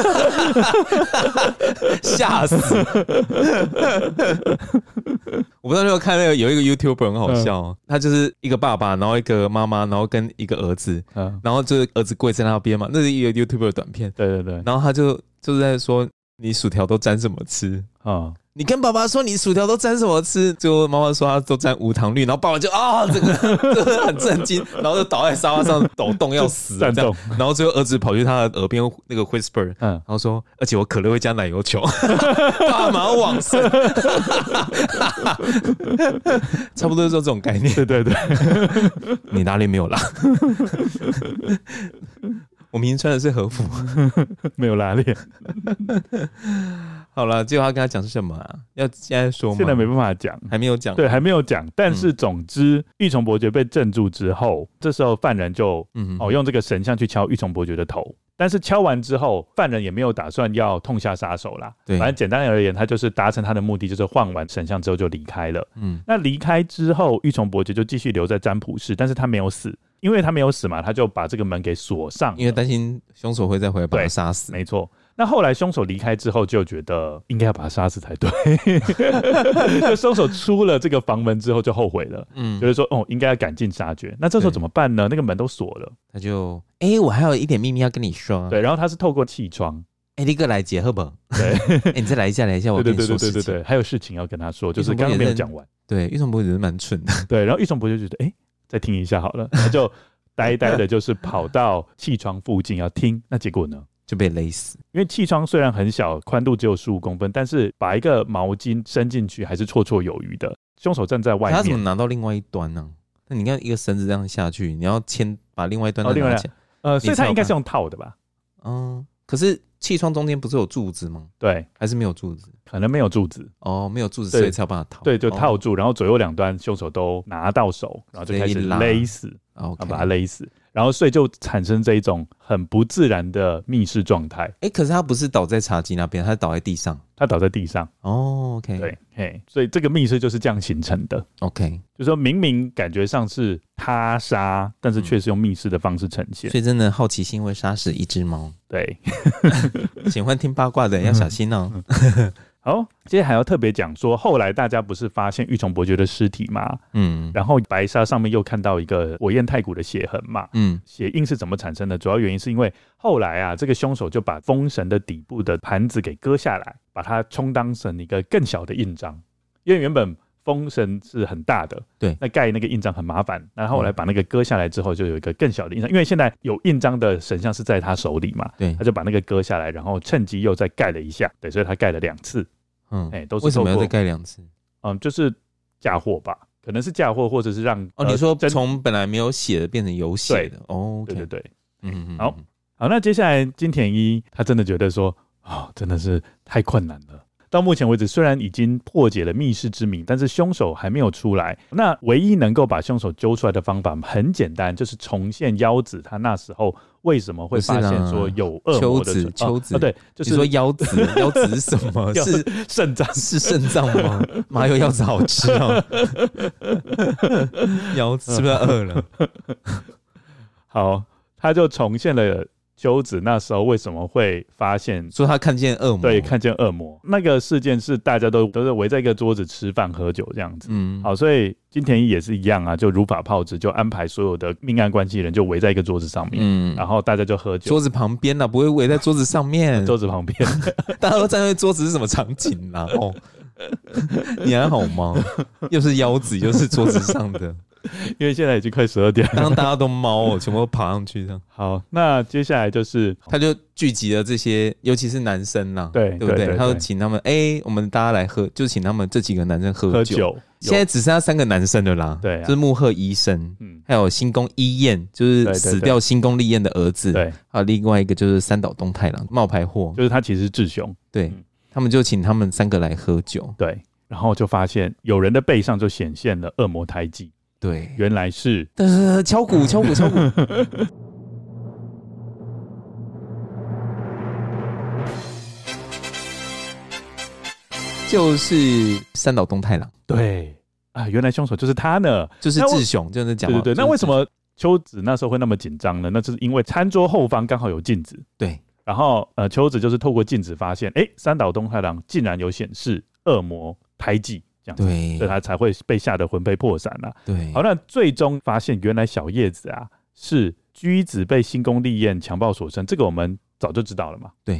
吓死！我不知道你有没有看那个有一个 YouTuber 很好笑，他就是一个爸爸，然后一个妈妈，然后跟一个儿子，然后就是儿子跪在那边嘛，那是一个 YouTuber 的短片， 对， 然后他就是在说。 你薯条都沾什么吃？你跟爸爸说你薯条都沾什么吃？最后妈妈说她都沾无糖绿，然后爸爸就这个很震惊，然后就倒在沙发上抖动要死这样，然后最后儿子跑去他的耳边那个 whisper， 然后说，而且我可乐会加奶油球，爸妈往生，差不多就是这种概念。 对对对， 你哪里没有拉？我明明穿的是和服， 没有拉链。 好了，结果他跟他讲是什么啊？要现在说吗？ 现在没办法讲， 还没有讲。 对，还没有讲。但是总之，玉琮伯爵被镇住之后，这时候犯人就用这个神像去敲玉琮伯爵的头。但是敲完之后，犯人也没有打算要痛下杀手啦。反正简单而言，他就是达成他的目的，就是换完神像之后就离开了。那离开之后，玉琮伯爵就继续留在占卜室，但是他没有死。因为他没有死嘛，他就把这个门给锁上了， 因为担心凶手会再回来把他杀死。 没错。那后来凶手离开之后，就觉得应该要把他杀死才对。就凶手出了这个房门之后就后悔了，就是说应该要赶尽杀绝。那这时候怎么办呢？那个门都锁了， 他就我还有一点秘密要跟你说。 对，然后他是透过气窗。 你哥来接好不好？ 对， 你再来一下，我跟你说事情。 对，还有事情要跟他说，就是刚刚没有讲完。 对，玉琮伯爵是蛮蠢的。 对，然后玉琮伯爵就觉得再听一下好了，他就呆呆的，就是跑到气窗附近要听。那结果呢？ 就被勒死。 因为气窗虽然很小，宽度只有15公分，但是把一个毛巾伸进去还是绰绰有余的。凶手站在外面， 他怎么拿到另外一端呢？那你看一个绳子这样下去，你要把另外一端拿起来。 所以他应该是用套的吧？ 可是气窗中间不是有柱子吗？ 对， 还是没有柱子？ 可能没有柱子。 没有柱子，所以才要把它套。 对，就套住，然后左右两端凶手都拿到手，然后就开始勒死，把他勒死。然后所以就产生这一种很不自然的密室状态。 可是他不是倒在茶几那边，他倒在地上。 他倒在地上。 OK。 对，所以这个密室就是这样形成的。 OK。 就是说明明感觉上是他杀，但是却是用密室的方式呈现。 所以真的好奇心会杀死一只猫。 对。 喜欢听八卦的人要小心哦。 好，接下来还要特别讲说，后来大家不是发现玉琮伯爵的尸体吗？然后白纱上面又看到一个火焰太古的血痕嘛。血印是怎么产生的？主要原因是因为后来啊，这个凶手就把封神的底部的盘子给割下来，把它充当成一个更小的印章。因为原本封神是很大的，对，那盖那个印章很麻烦。那后来把那个割下来之后，就有一个更小的印章。因为现在有印章的神像是在他手里嘛，对，他就把那个割下来，然后趁机又再盖了一下。对，所以他盖了2次。都是为什么要再盖2次？ 就是嫁祸吧，可能是嫁祸，或者是让你说从本来没有血的变成有血的。 对对，好，那接下来金田一他真的觉得说真的是太困难了。到目前为止，虽然已经破解了密室之谜，但是凶手还没有出来。那唯一能够把凶手揪出来的方法很简单，就是重现妖子他那时候为什么会发现说有恶魔的秋子对，就是你说妖子是什么？是肾脏？ 是肾脏吗？麻油腰子好吃哦。腰子是不是饿了？ 好，他就重现了秋子那时候为什么会发现说他看见恶魔？ 对，看见恶魔。那个事件是大家都是围在一个桌子吃饭喝酒这样子。好，所以金田一也是一样啊，就如法炮制，就安排所有的命案关系人就围在一个桌子上面，然后大家就喝酒。 桌子旁边啊，不会围在桌子上面。 桌子旁边， 大家都站在桌子是什么场景啊？你还好吗？又是腰子，又是桌子上的。 因为现在已经快12点了， 当大家都猫全部都爬上去这样。 好，那接下来就是他就聚集了这些，尤其是男生啦，对不对？他就请他们，我们大家来喝，就请他们这几个男生喝酒。现在只剩下3个男生了啦，对，就是木鹤医生，还有新宫一彦，就是死掉新宫立彦的儿子，对，还有另外一个就是三岛东太郎，冒牌货， 就是他其实是智雄， 对，他们就请他们3个来喝酒， 对，然后就发现有人的背上就显现了恶魔胎记。 对， 原来是敲鼓，就是三岛东太郎。 对啊，原来凶手就是他呢， 就是志雄，就是讲对。那为什么秋子那时候会那么紧张呢？那就是因为餐桌后方刚好有镜子，对，然后秋子就是透过镜子发现，三岛东太郎竟然有显示恶魔胎记。对，所以他才会被吓得魂飞魄散啊。对，好，那最终发现原来小叶子啊是居子被新宫立彦强暴所生，这个我们早就知道了嘛。对，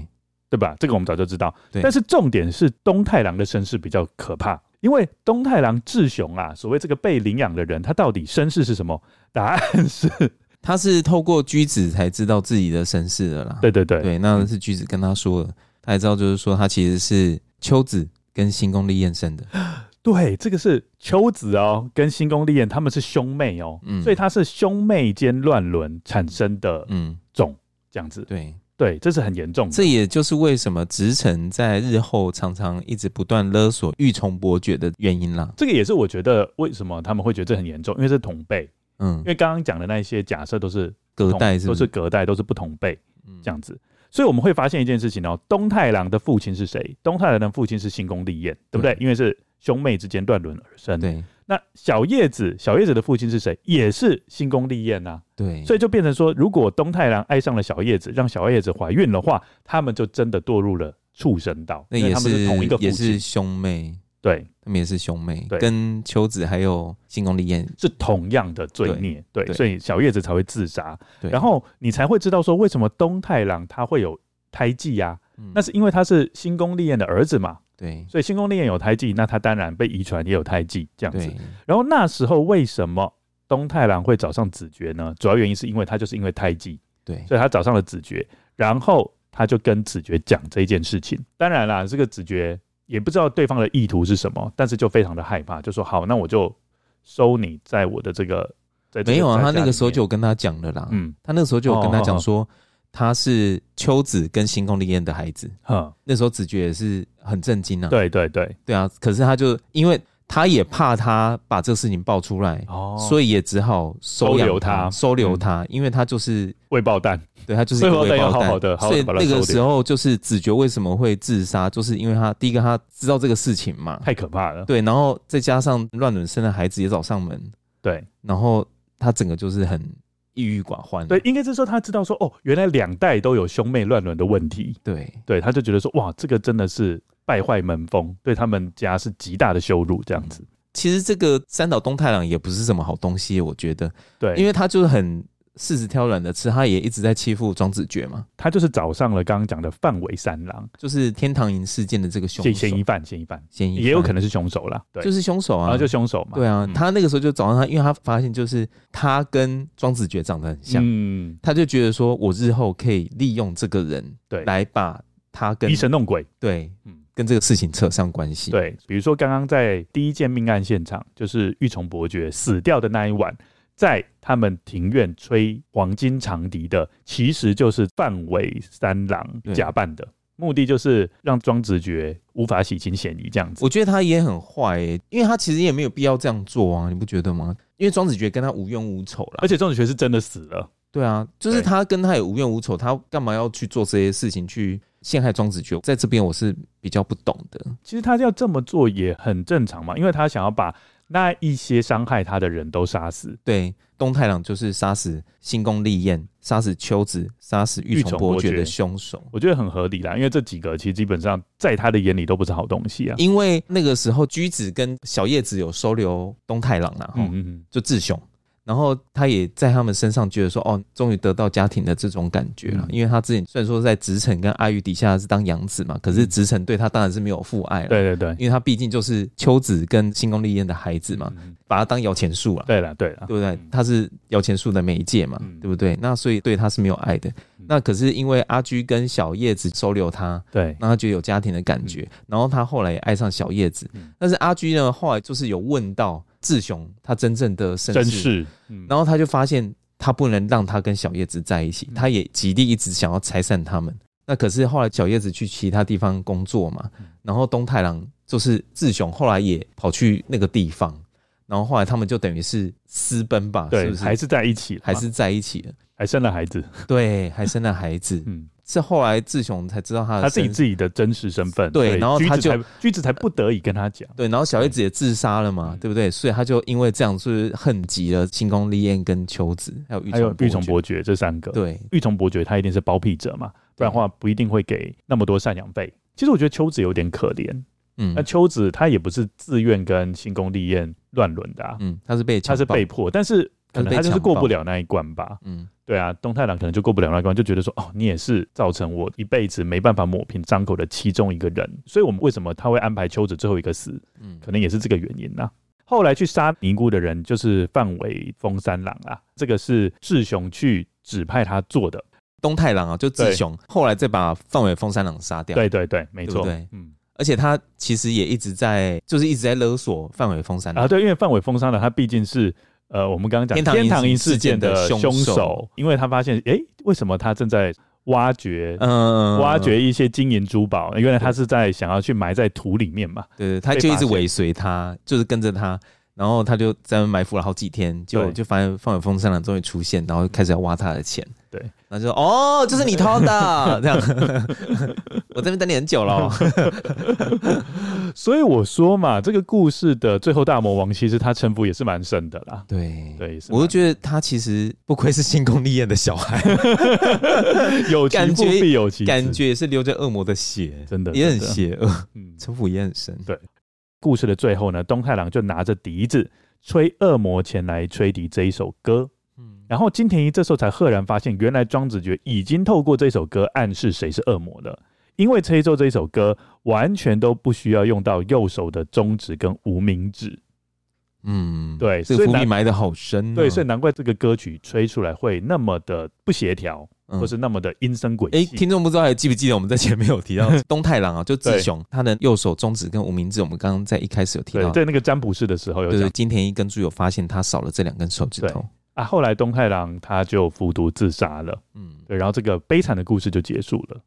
对吧？这个我们早就知道。但是重点是东太郎的身世比较可怕，因为东太郎志雄啊，所谓这个被领养的人，他到底身世是什么？答案是他是透过居子才知道自己的身世的啦。对，那是居子跟他说的，他才知道就是说他其实是秋子跟新宫利彦生的。 对，这个是秋子哦，跟新宫利彦他们是兄妹哦，所以他是兄妹间乱伦产生的种这样子。对，这是很严重的。 这也就是为什么直臣在日后常常一直不断勒索玉重伯爵的原因啦。 这个也是我觉得为什么他们会觉得这很严重，因为是同辈。因为刚刚讲的那些假设都是隔代， 都是隔代，都是不同辈这样子。所以我们会发现一件事情哦，东太郎的父亲是谁？东太郎的父亲是新宫利彦，对不对？因为是兄妹之间乱伦而生。 对。 那小叶子的父亲是谁？也是新宫利彦啊。 对。 所以就变成说，如果东太郎爱上了小叶子，让小叶子怀孕的话，他们就真的堕入了畜生道。 那也是， 他们是同一个父亲， 也是兄妹。 对， 他们也是兄妹，跟秋子还有新宫利彦是同样的罪孽。对，所以小叶子才会自杀。然后你才会知道说，为什么东太郎他会有胎记啊？那是因为他是新宫利彦的儿子嘛。 对， 所以新宫利彦有胎记，那他当然被遗传也有胎记这样子。然后那时候为什么东太郎会找上子爵呢？主要原因是因为他就是因为胎记， 对， 所以他找上了子爵，然后他就跟子爵讲这一件事情。当然啦，这个子爵也不知道对方的意图是什么，但是就非常的害怕，就说好，那我就收你在我的这个没有啊，他那个时候就有跟他讲了啦。他那个时候就有跟他讲说。他是秋子跟新宫利彦的孩子，那时候子爵也是很震惊啊。 对啊，可是他就因为他也怕他把这个事情爆出来，所以也只好收留他，因为他就是未爆弹， 对，他就是一个未爆弹， 好的， 所以那个时候就是子爵为什么会自杀，就是因为他第一个他知道这个事情嘛， 太可怕了， 对，然后再加上乱伦生的孩子也找上门， 对， 然后他整个就是很郁郁寡欢。 对，应该是说他知道说哦，原来2代都有兄妹乱伦的问题。对，他就觉得说哇，这个真的是败坏门风，对他们家是极大的羞辱这样子。 其实这个三岛东太郎也不是什么好东西，我觉得。 对， 因为他就是很柿子挑软的吃，他也一直在欺负庄子爵嘛。 他就是找上了刚刚讲的范尾三郎， 就是天堂营事件的这个凶手， 嫌疑犯，也有可能是凶手啦。对， 就是凶手啊， 就凶手嘛。 对啊，他那个时候就找上他，因为他发现就是他跟庄子爵长得很像，他就觉得说我日后可以利用这个人，对，来把他跟疑神弄鬼， 对，跟这个事情扯上关系。 对，比如说刚刚在第一件命案现场，就是玉重伯爵死掉的那一晚。在他们庭院吹黄金长笛的，其实就是范尾三郎假扮的，目的就是让庄子爵无法洗清嫌疑这样子。 我觉得他也很坏因为他其实也没有必要这样做啊，你不觉得吗？因为庄子爵跟他无冤无仇啦， 而且庄子爵是真的死了。 对啊，就是他跟他也无冤无仇，他干嘛要去做这些事情去陷害庄子爵？在这边我是比较不懂的。 其实他要这么做也很正常嘛，因为他想要把那一些伤害他的人都杀死。 对，东太郎就是杀死新宫利彦、杀死秋子、杀死玉重伯爵的凶手。 我觉得很合理啦，因为这几个其实基本上在他的眼里都不是好东西啊。 因为那个时候居子跟小叶子有收留东太郎啦，就志雄。然后他也在他们身上觉得说，哦，终于得到家庭的这种感觉了。因为他之前虽然说在直臣跟阿玉底下是当养子嘛，可是直臣对他当然是没有父爱了。 对， 因为他毕竟就是秋子跟新宫利彦的孩子嘛，把他当摇钱树了。 对了， 对不对？他是摇钱树的媒介嘛，对不对？那所以对他是没有爱的。那可是因为阿居跟小叶子收留他，对，让他觉得有家庭的感觉。然后他后来也爱上小叶子，但是阿居呢，后来就是有问到志雄他真正的身世，然后他就发现他不能让他跟小叶子在一起，他也极力一直想要拆散他们。那可是后来小叶子去其他地方工作嘛，然后东太郎就是志雄后来也跑去那个地方，然后后来他们就等于是私奔吧， 对， 是不是？ 还是在一起了， 还是在一起了， 还生了孩子， 对，还生了孩子。是后来志雄才知道他自己的真实身份， 对，然后他就居子才不得已跟他讲， 对，然后小叶子也自杀了嘛，对不对？所以他就因为这样，是恨极了新宫利彦跟秋子，还有玉重伯爵这3个。 对， 玉重伯爵他一定是包庇者嘛，不然的话不一定会给那么多赡养费。其实我觉得秋子有点可怜，那秋子他也不是自愿跟新宫利彦乱伦的啊，他是被迫，但是可能他就是过不了那一关吧， 对啊，东太郎可能就过不了那关，就觉得说你也是造成我一辈子没办法抹平伤口的其中一个人，所以我们为什么他会安排秋子最后一个死，可能也是这个原因啊。后来去杀尼姑的人就是范尾丰三郎啊，这个是志雄去指派他做的。 东太郎啊，就志雄，后来再把范尾丰三郎杀掉。 对对对，没错， 对，而且他其实也一直在勒索范尾丰三郎啊。 对，因为范尾丰三郎他毕竟是我们刚刚讲天堂营事件的凶手，因为他发现为什么他正在挖掘一些金银珠宝，原来他是在想要去埋在土里面嘛。 对，他就一直尾随他，就是跟着他。然后他就在那埋伏了好几天，就发现范尾丰三郎终于出现，然后开始要挖他的钱。对，然后就说就是你偷的，这样。我这边等你很久了。 所以我说嘛，这个故事的最后大魔王其实他城府也是蛮深的啦。 对，我就觉得他其实不愧是新宫立彦的小孩， 有其父必有其子， 感觉也是流着恶魔的血，真的也很邪恶，城府也很深。 对。故事的最后呢，东太郎就拿着笛子吹恶魔前来吹笛这一首歌，然后金田一这时候才赫然发现，原来庄子觉已经透过这首歌暗示谁是恶魔了，因为吹奏这一首歌完全都不需要用到右手的中指跟无名指。对， 这个伏笔埋得好深。 对，所以难怪这个歌曲吹出来会那么的不协调，或是那么的阴森诡异。 听众不知道还记不记得我们在前面有提到东太郎啊，就志雄他的右手中指跟无名指，我们刚刚在一开始有提到， 在那个占卜室的时候有讲， 对，金田一跟猪有发现他少了这2根手指头啊。后来东太郎他就服毒自杀了，对，然后这个悲惨的故事就结束了。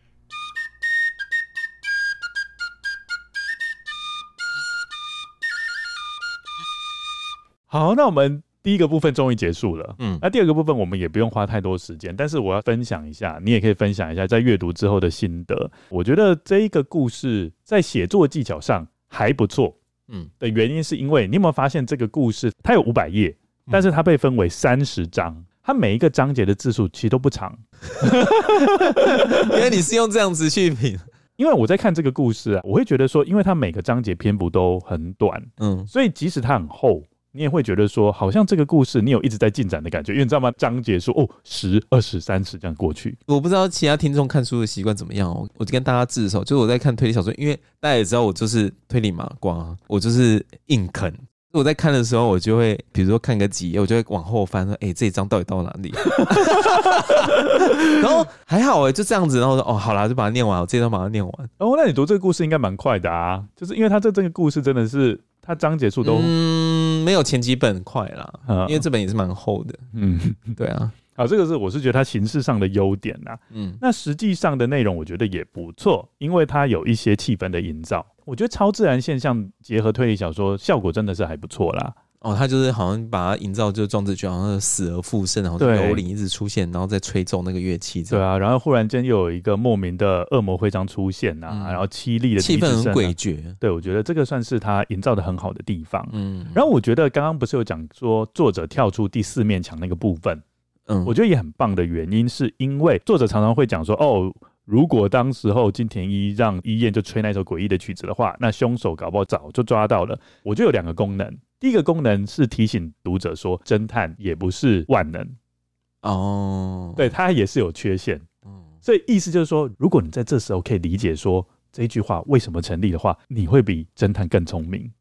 好，那我们第一个部分终于结束了。那第二个部分我们也不用花太多时间，但是我要分享一下，你也可以分享一下在阅读之后的心得。我觉得这一个故事在写作技巧上还不错。的原因是因为你有没有发现这个故事它有500页，但是它被分为30章，它每一个章节的字数其实都不长。 因为你是用这样子去评。 因为我在看这个故事啊，我会觉得说，因为它每个章节篇幅都很短，所以即使它很厚，你也会觉得说好像这个故事你有一直在进展的感觉，因为你知道吗，章节数10、20、30这样过去。 我不知道其他听众看书的习惯怎么样我就跟大家自首，就是我在看推理小说，因为大家也知道我就是推理麻瓜，我就是硬啃。我在看的时候，我就会比如说看个几页，我就会往后翻说这一章到底到哪里。然后还好就这样子，然后说好啦，就把它念完，我这一章把它念完。 那你读这个故事应该蛮快的啊，就是因为它这个故事真的是它章节数都没有前几本快啦，因为这本也是蛮厚的。对啊。 好，这个我是觉得它形式上的优点啦。那实际上的内容我觉得也不错，因为它有一些气氛的营造。我觉得超自然现象结合推理小说，效果真的是还不错啦。 他就是好像把它营造，就是庄子觉得好像死而复生，然后幽灵一直出现，然后再吹奏那个乐器。对啊，然后忽然间又有一个莫名的恶魔徽章出现然后凄厉的气氛很诡谲。 对，我觉得这个算是他营造的很好的地方。然后我觉得刚刚不是有讲说作者跳出第4面墙那个部分，我觉得也很棒的原因是因为作者常常会讲说如果当时候金田一让一彦就吹那首诡异的曲子的话，那凶手搞不好早就抓到了。我觉得有2个功能，第一个功能是提醒读者说，侦探也不是万能对，他也是有缺陷。所以意思就是说，如果你在这时候可以理解说这一句话为什么成立的话，你会比侦探更聪明。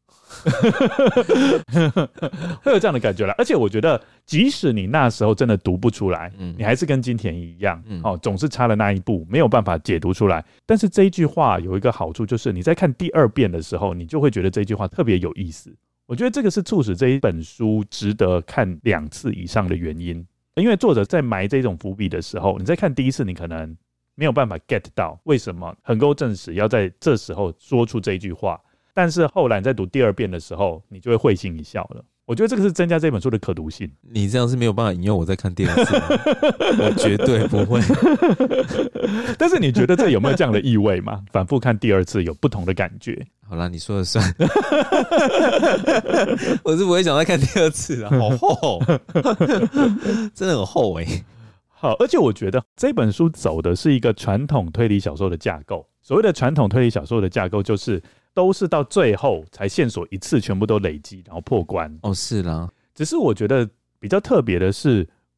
会有这样的感觉啦。而且我觉得即使你那时候真的读不出来，你还是跟金田一样，总是差了那一步没有办法解读出来。但是这一句话有一个好处，就是你在看第2遍的时候，你就会觉得这句话特别有意思。我觉得这个是促使这一本书值得看2次以上的原因。因为作者在埋这种伏笔的时候，你在看第1次你可能没有办法 get 到为什么横沟正史要在这时候说出这一句话，但是后来你在读第2遍的时候，你就会会心一笑了。我觉得这个是增加这本书的可读性。 你这样是没有办法引诱我再看第2次我绝对不会。 但是你觉得这有没有这样的意味吗？反复看第2次有不同的感觉。 好啦，你说了算。我是不会想再看第2次好厚真的很厚好，而且我觉得这本书走的是一个传统推理小说的架构。所谓的传统推理小说的架构，就是都是到最后才线索一次全部都累积，然后破关。 是啦。 只是我觉得比较特别的是，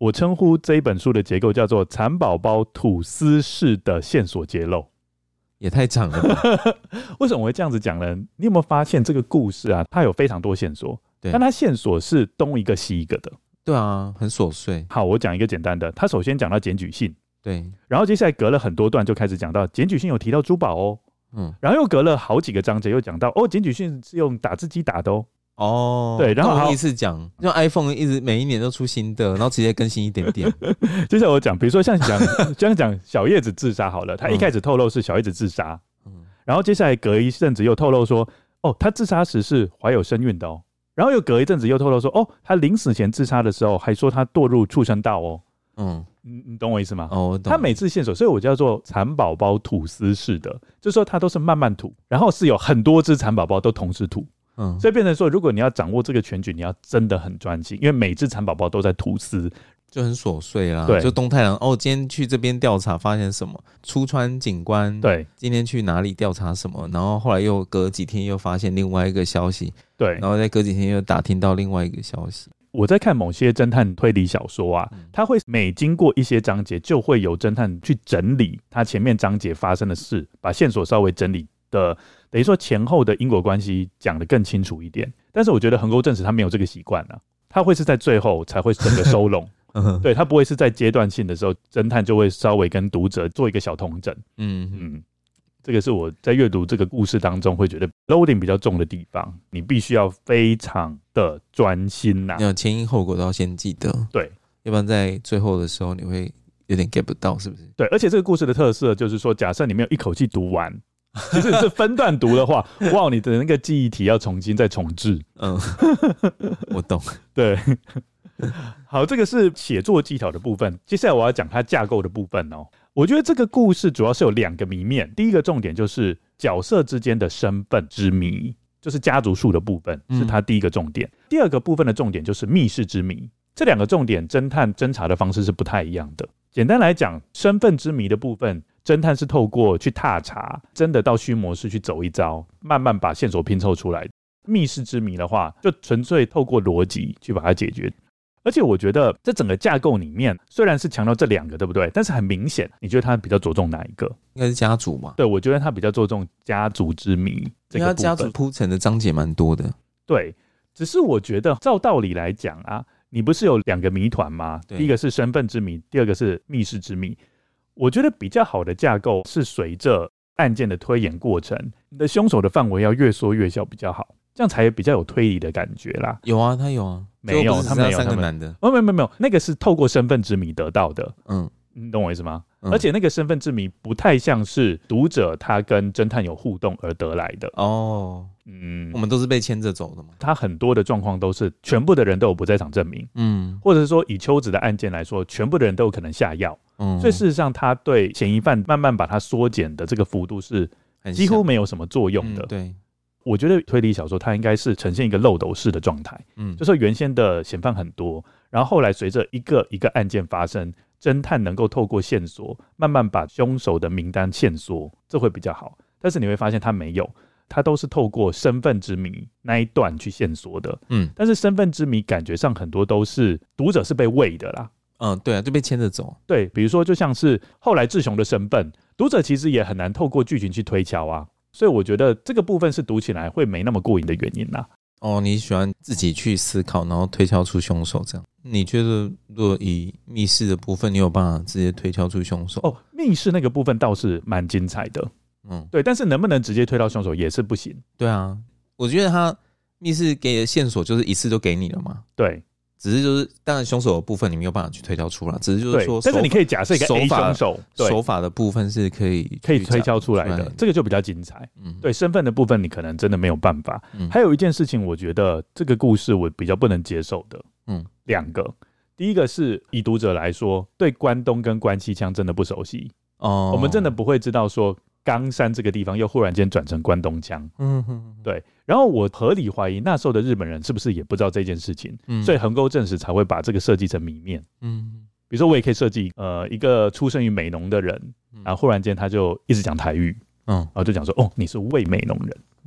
我称呼这一本书的结构叫做蚕宝宝吐丝式的线索揭露。 也太长了吧为什么我会这样子讲呢？你有没有发现这个故事啊，它有非常多线索，但它线索是东一个西一个的。 对啊，很琐碎。 好，我讲一个简单的，他首先讲到检举信， 对， 然后接下来隔了很多段就开始讲到检举信有提到珠宝哦，然后又隔了好几个章节又讲到检举信是用打字机打的哦。对，然后好意思讲，因为 iPhone 一直每一年都出新的，然后直接更新一点点。 接下来我讲，比如说像讲小叶子自杀好了，他一开始透露是小叶子自杀，然后接下来隔一阵子又透露说，他自杀时是怀有身孕的哦。然后又隔一阵子又透露说，他临死前自杀的时候还说他堕入畜生道哦。你懂我意思吗？我懂。他每次线索，所以我叫做蚕宝宝吐丝式的，就是说他都是慢慢吐，然后是有很多只蚕宝宝都同时吐。所以变成说，如果你要掌握这个全局，你要真的很专心，因为每只蚕宝宝都在吐丝。 就很琐碎啦，对，就东太郎今天去这边调查发现什么，出川警官对今天去哪里调查什么，然后后来又隔几天又发现另外一个消息，对，然后再隔几天又打听到另外一个消息。 我在看某些侦探推理小说啊，他会每经过一些章节，就会有侦探去整理他前面章节发生的事，把线索稍微整理的，等于说前后的因果关系讲得更清楚一点。但是我觉得横沟正史他没有这个习惯啊，他会是在最后才会整个收拢。对，他不会是在阶段性的时候，侦探就会稍微跟读者做一个小统整。这个是我在阅读这个故事当中会觉得 loading 比较重的地方，你必须要非常的专心呐， 前因后果都要先记得， 对， 要不然在最后的时候你会有点 get 不到，是不是？ 对，而且这个故事的特色就是说，假设你没有一口气读完，其实是分段读的话，哇，你的那个记忆体要重新再重置。 我懂， 对。好，这个是写作技巧的部分。接下来我要讲它架构的部分哦。我觉得这个故事主要是有两个谜面，第一个重点就是角色之间的身份之谜，就是家族树的部分是它第一个重点。第二个部分的重点就是密室之谜。这两个重点侦探侦查的方式是不太一样的。简单来讲，身份之谜的部分，侦探是透过去踏查，真的到虚模式去走一遭，慢慢把线索拼凑出来。密室之谜的话，就纯粹透过逻辑去把它解决。而且我觉得这整个架构里面虽然是强调这两个，对不对？但是很明显，你觉得他比较着重哪一个？ 应该是家族嘛。 对，我觉得他比较着重家族之谜这个部分，因为他家族铺陈的章节蛮多的。 对，只是我觉得照道理来讲啊，你不是有两个谜团吗？第一个是身份之谜，第二个是密室之谜。我觉得比较好的架构是随着案件的推演过程，你的凶手的范围要越缩越小比较好，这样才比较有推理的感觉啦。 有啊，他有啊。 没有，他没有三个男的， 没有，那个是透过身份之谜得到的。你懂我意思吗？而且那个身份之谜不太像是读者他跟侦探有互动而得来的。 我们都是被牵着走的嘛。 他很多的状况都是全部的人都有不在场证明，或者是说以秋子的案件来说，全部的人都有可能下药，所以事实上他对嫌疑犯慢慢把他缩减的这个幅度是几乎没有什么作用的。 对。 我觉得推理小说它应该是呈现一个漏斗式的状态，就是原先的嫌犯很多，然后后来随着一个一个案件发生，侦探能够透过线索慢慢把凶手的名单线索，这会比较好。但是你会发现他没有，他都是透过身份之谜那一段去线索的。但是身份之谜感觉上很多都是读者是被喂的啦。 对啊，就被牵着走。 对，比如说就像是后来志雄的身份，读者其实也很难透过剧情去推敲啊。所以我觉得这个部分是读起来会没那么过瘾的原因啦。 你喜欢自己去思考，然后推敲出凶手这样？你觉得如果以密室的部分，你有办法直接推敲出凶手？ 密室那个部分倒是蛮精彩的。对，但是能不能直接推到凶手也是不行。 对啊，我觉得他密室给的线索就是一次就给你了嘛。 对。 只是就是，当然凶手的部分你没有办法去推敲出来，只是就是说， 但是你可以假设一个 A 凶手， 手法的部分是可以推敲出来的，这个就比较精彩。对，身份的部分你可能真的没有办法。还有一件事情，我觉得这个故事我比较不能接受的，两个，第一个是以读者来说，对关东跟关西腔真的不熟悉，我们真的不会知道说冈山这个地方又忽然间转成关东腔。对。然后我合理怀疑那时候的日本人是不是也不知道这件事情，所以横沟正史才会把这个设计成谜面。比如说我也可以设计一个出生于美浓的人，然后忽然间他就一直讲台语，然后就讲说你是魏美浓人，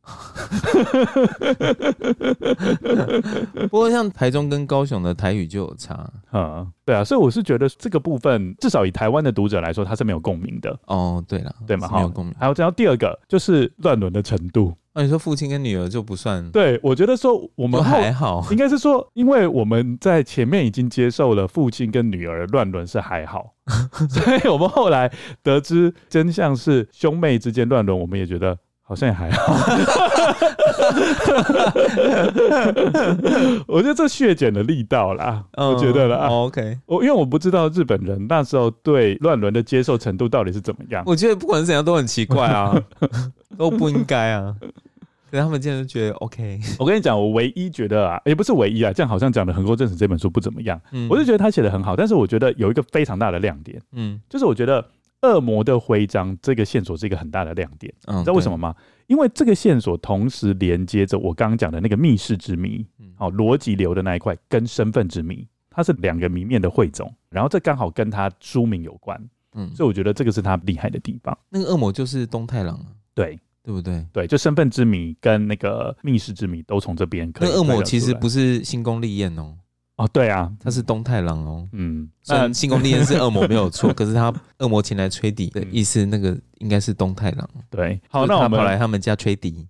不过像台中跟高雄的台语就有差。 对啊，所以我是觉得这个部分至少以台湾的读者来说，他是没有共鸣的。 哦，对了， 对嘛， 没有共鸣。 还有这样第二个就是乱伦的程度。 你说父亲跟女儿就不算？ 对，我觉得说我们还好， 应该是说，因为我们在前面已经接受了父亲跟女儿乱伦是还好，所以我们后来得知真相是兄妹之间乱伦，我们也觉得好像也还好。我觉得这削减了力道啦，我觉得啦。 OK， 因为我不知道日本人那时候对乱伦的接受程度到底是怎么样。 我觉得不管是怎样都很奇怪啊，都不应该啊。可是他们竟然就觉得 OK。 我跟你讲，我唯一觉得啊，也不是唯一啊，这样好像讲的《横沟正史》这本书不怎么样。我就觉得他写的很好，但是我觉得有一个非常大的亮点，就是我觉得恶魔的徽章这个线索是一个很大的亮点。你知道为什么吗？因为这个线索同时连接着我刚刚讲的那个密室之谜，逻辑流的那一块跟身份之谜，它是两个谜面的汇总，然后这刚好跟他书名有关。所以我觉得这个是他厉害的地方。 那个恶魔就是东太郎， 对不对？ 对，就身份之谜跟那个密室之谜都从这边可以。 那恶魔其实不是新宫丽彦哦。 对啊， 他是东太郎哦。虽然新宫丽彦是恶魔没有错，可是他恶魔前来吹笛的意思，那个应该是东太郎。 对，好，那我们跑来他们家吹笛。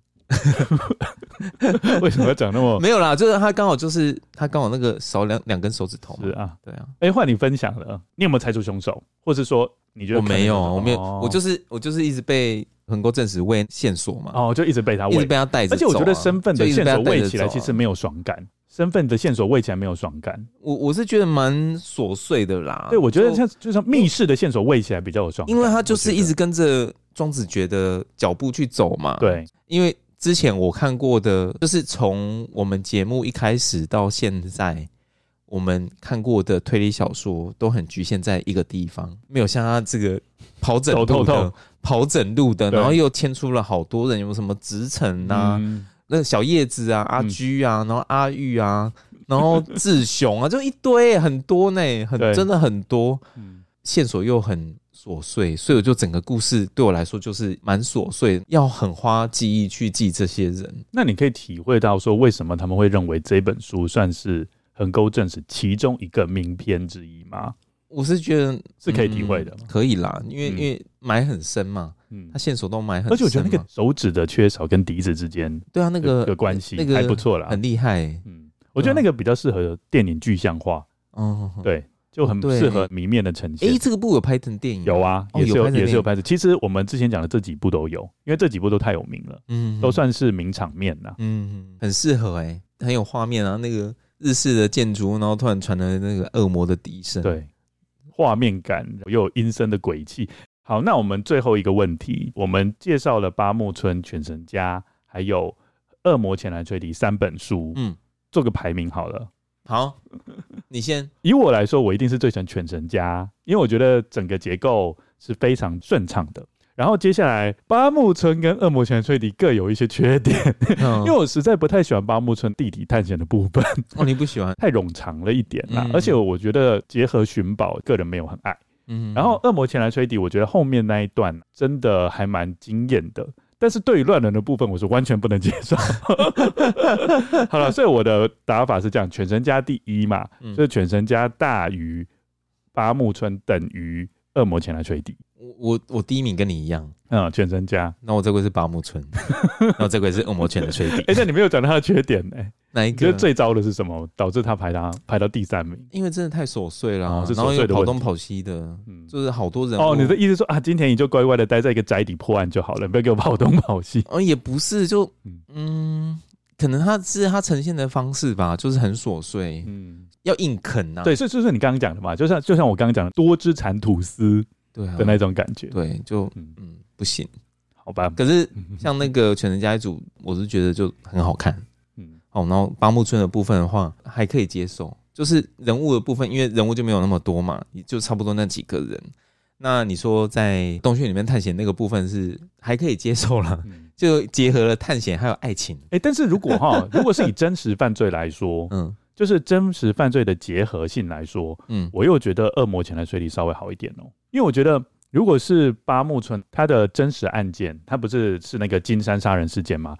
为什么要讲那么没有啦？就是他刚好那个少两根手指头嘛。 是啊， 对啊。 换你分享了，你有没有猜出凶手，或是说你觉得？ 我没有，我就是一直被横沟正史喂线索嘛。 就一直被他喂， 一直被他带着走。 而且我觉得身份的线索喂起来其实没有爽感。身份的线索喂起来没有爽感， 我是觉得蛮琐碎的啦。 对，我觉得就像密室的线索喂起来比较有爽感， 因为他就是一直跟着庄子觉的脚步去走嘛。 对， 因为之前我看过的，就是从我们节目一开始到现在，我们看过的推理小说都很局限在一个地方，没有像他这个跑整路的，然后又牵出了好多人，有什么直城啊。那个小叶子啊，阿居啊，然后阿玉啊，然后志雄啊，就一堆很多呢，真的很多，线索又很琐碎，所以我就整个故事对我来说就是蛮琐碎，要很花记忆去记这些人。 那你可以体会到说，为什么他们会认为这本书算是横沟正史其中一个名篇之一吗？ 我是觉得是可以体会的， 可以啦，因为埋很深嘛。他线索都埋很深， 而且我觉得那个手指的缺少跟笛子之间， 对啊，那个关系还不错啦， 很厉害。 我觉得那个比较适合电影具象化，对，就很适合谜面的呈现。 这个部有拍成电影？ 有啊，也是有拍成。其实我们之前讲的这几部都有，因为这几部都太有名了，都算是名场面啦。 很适合很有画面啊，那个日式的建筑，然后突然传来那个恶魔的笛声， 对，画面感又有阴森的鬼气。好，那我们最后一个问题，我们介绍了八木村、犬神家还有恶魔前来吹笛3本书，做个排名好了。 好，你先。 以我来说，我一定是最喜欢犬神家，因为我觉得整个结构是非常顺畅的。然后接下来八木村跟恶魔前来吹笛各有一些缺点，因为我实在不太喜欢八木村地底探险的部分。 你不喜欢？ 太冗长了一点啦，而且我觉得结合寻宝，个人没有很爱。然后恶魔前来吹笛，我觉得后面那一段真的还蛮惊艳的，但是对于乱伦的部分，我是完全不能接受。好了，所以我的打法是这样：犬神家第一嘛，就是犬神家大于八木村等于恶魔前来吹笛。 我第一名跟你一样， 犬神家。 那我这个是八木村，然后这个是恶魔前来吹笛。 那你没有讲到他的缺点呢？ 哪一个？ 你觉得最糟的是什么？导致他排到第3名？ 因为真的太琐碎了，然后又跑东跑西的，就是好多人。 你的意思说啊，金田一就乖乖的待在一个宅邸破案就好了，不要给我跑东跑西。 也不是，就可能他呈现的方式吧，就是很琐碎，要硬啃啊。 对，就是你刚刚讲的嘛，就像我刚刚讲的多汁产吐司的那种感觉。 对，就不行， 好吧。 可是像那个犬神家一组，我是觉得就很好看。然后八木村的部分的话还可以接受，就是人物的部分，因为人物就没有那么多嘛，就差不多那几个人。那你说在洞穴里面探险那个部分是还可以接受啦，就结合了探险还有爱情。 但是如果是以真实犯罪来说，就是真实犯罪的结合性来说，我又觉得恶魔前来吹笛稍微好一点哦，因为我觉得如果是八木村他的真实案件，他不是那个金山杀人事件吗？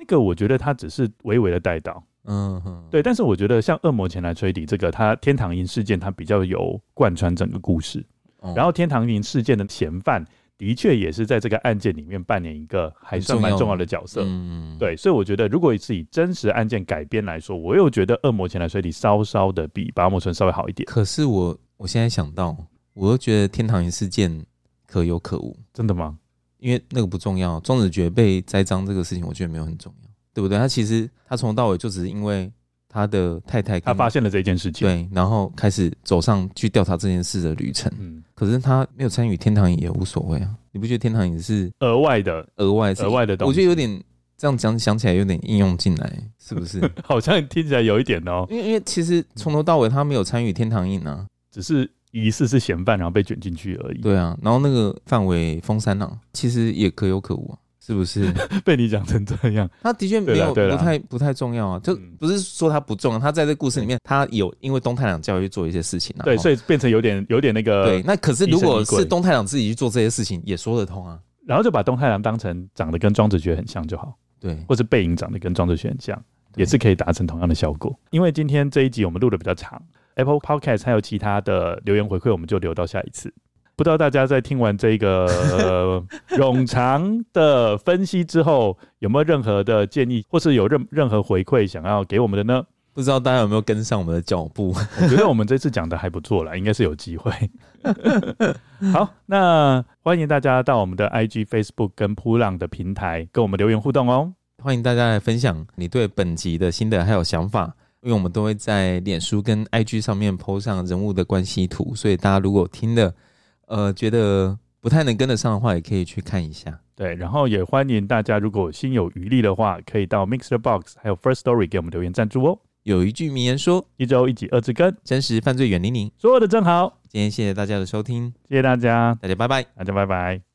那个我觉得他只是微微的带到，对。但是我觉得像恶魔前来吹笛这个，他天堂营事件他比较有贯穿整个故事，然后天堂营事件的嫌犯的确也是在这个案件里面扮演一个还算蛮重要的角色，对。所以我觉得如果是以真实案件改编来说，我又觉得恶魔前来吹笛稍稍的比拔莫村稍微好一点。 可是我现在想到，我又觉得天堂营事件可有可无。 真的吗？ 因为那个不重要，庄子觉被栽赃这个事情，我觉得没有很重要，对不对？他其实他从头到尾就只是因为他的太太， 他发现了这件事情， 对，然后开始走上去调查这件事的旅程。可是他没有参与天堂营也无所谓啊，你不觉得天堂营是额外的东西？ 我觉得有点这样想起来有点应用进来，是不是？ 好像听起来有一点哦。 因为其实从头到尾他没有参与天堂营啊， 只是疑似是嫌犯，然后被卷进去而已。 对啊，然后那个范围封三郎其实也可有可无啊，是不是？ 被你讲成这样， 他的确没有不太重要啊，就不是说他不重要，他在这故事里面他有因为东太郎教育做一些事情啊， 对，所以变成有点那个。 对，那可是如果是东太郎自己去做这些事情，也说得通啊。 然后就把东太郎当成长得跟庄子觉很像就好， 对， 或是背影长得跟庄子觉很像，也是可以达成同样的效果。因为今天这一集我们录的比较长。Apple Podcast 还有其他的留言回馈，我们就留到下一次。不知道大家在听完这个冗长的分析之后，有没有任何的建议，或是有任何回馈想要给我们的呢？ 不知道大家有没有跟上我们的脚步？ 我觉得我们这次讲的还不错啦，应该是有机会。好，那欢迎大家到我们的 IG、Facebook 跟噗浪的平台跟我们留言互动哦。 欢迎大家来分享你对本集的心得还有想法。因为我们都会在脸书跟 IG 上面 po 上人物的关系图，所以大家如果听的觉得不太能跟得上的话，也可以去看一下。 对，然后也欢迎大家如果心有余力的话，可以到 Mixerbox 还有 First Story 给我们留言赞助哦。 有一句名言说， 一周一集二字更， 真实犯罪远离你， 说的真好。 今天谢谢大家的收听， 谢谢大家， 大家拜拜， 大家拜拜。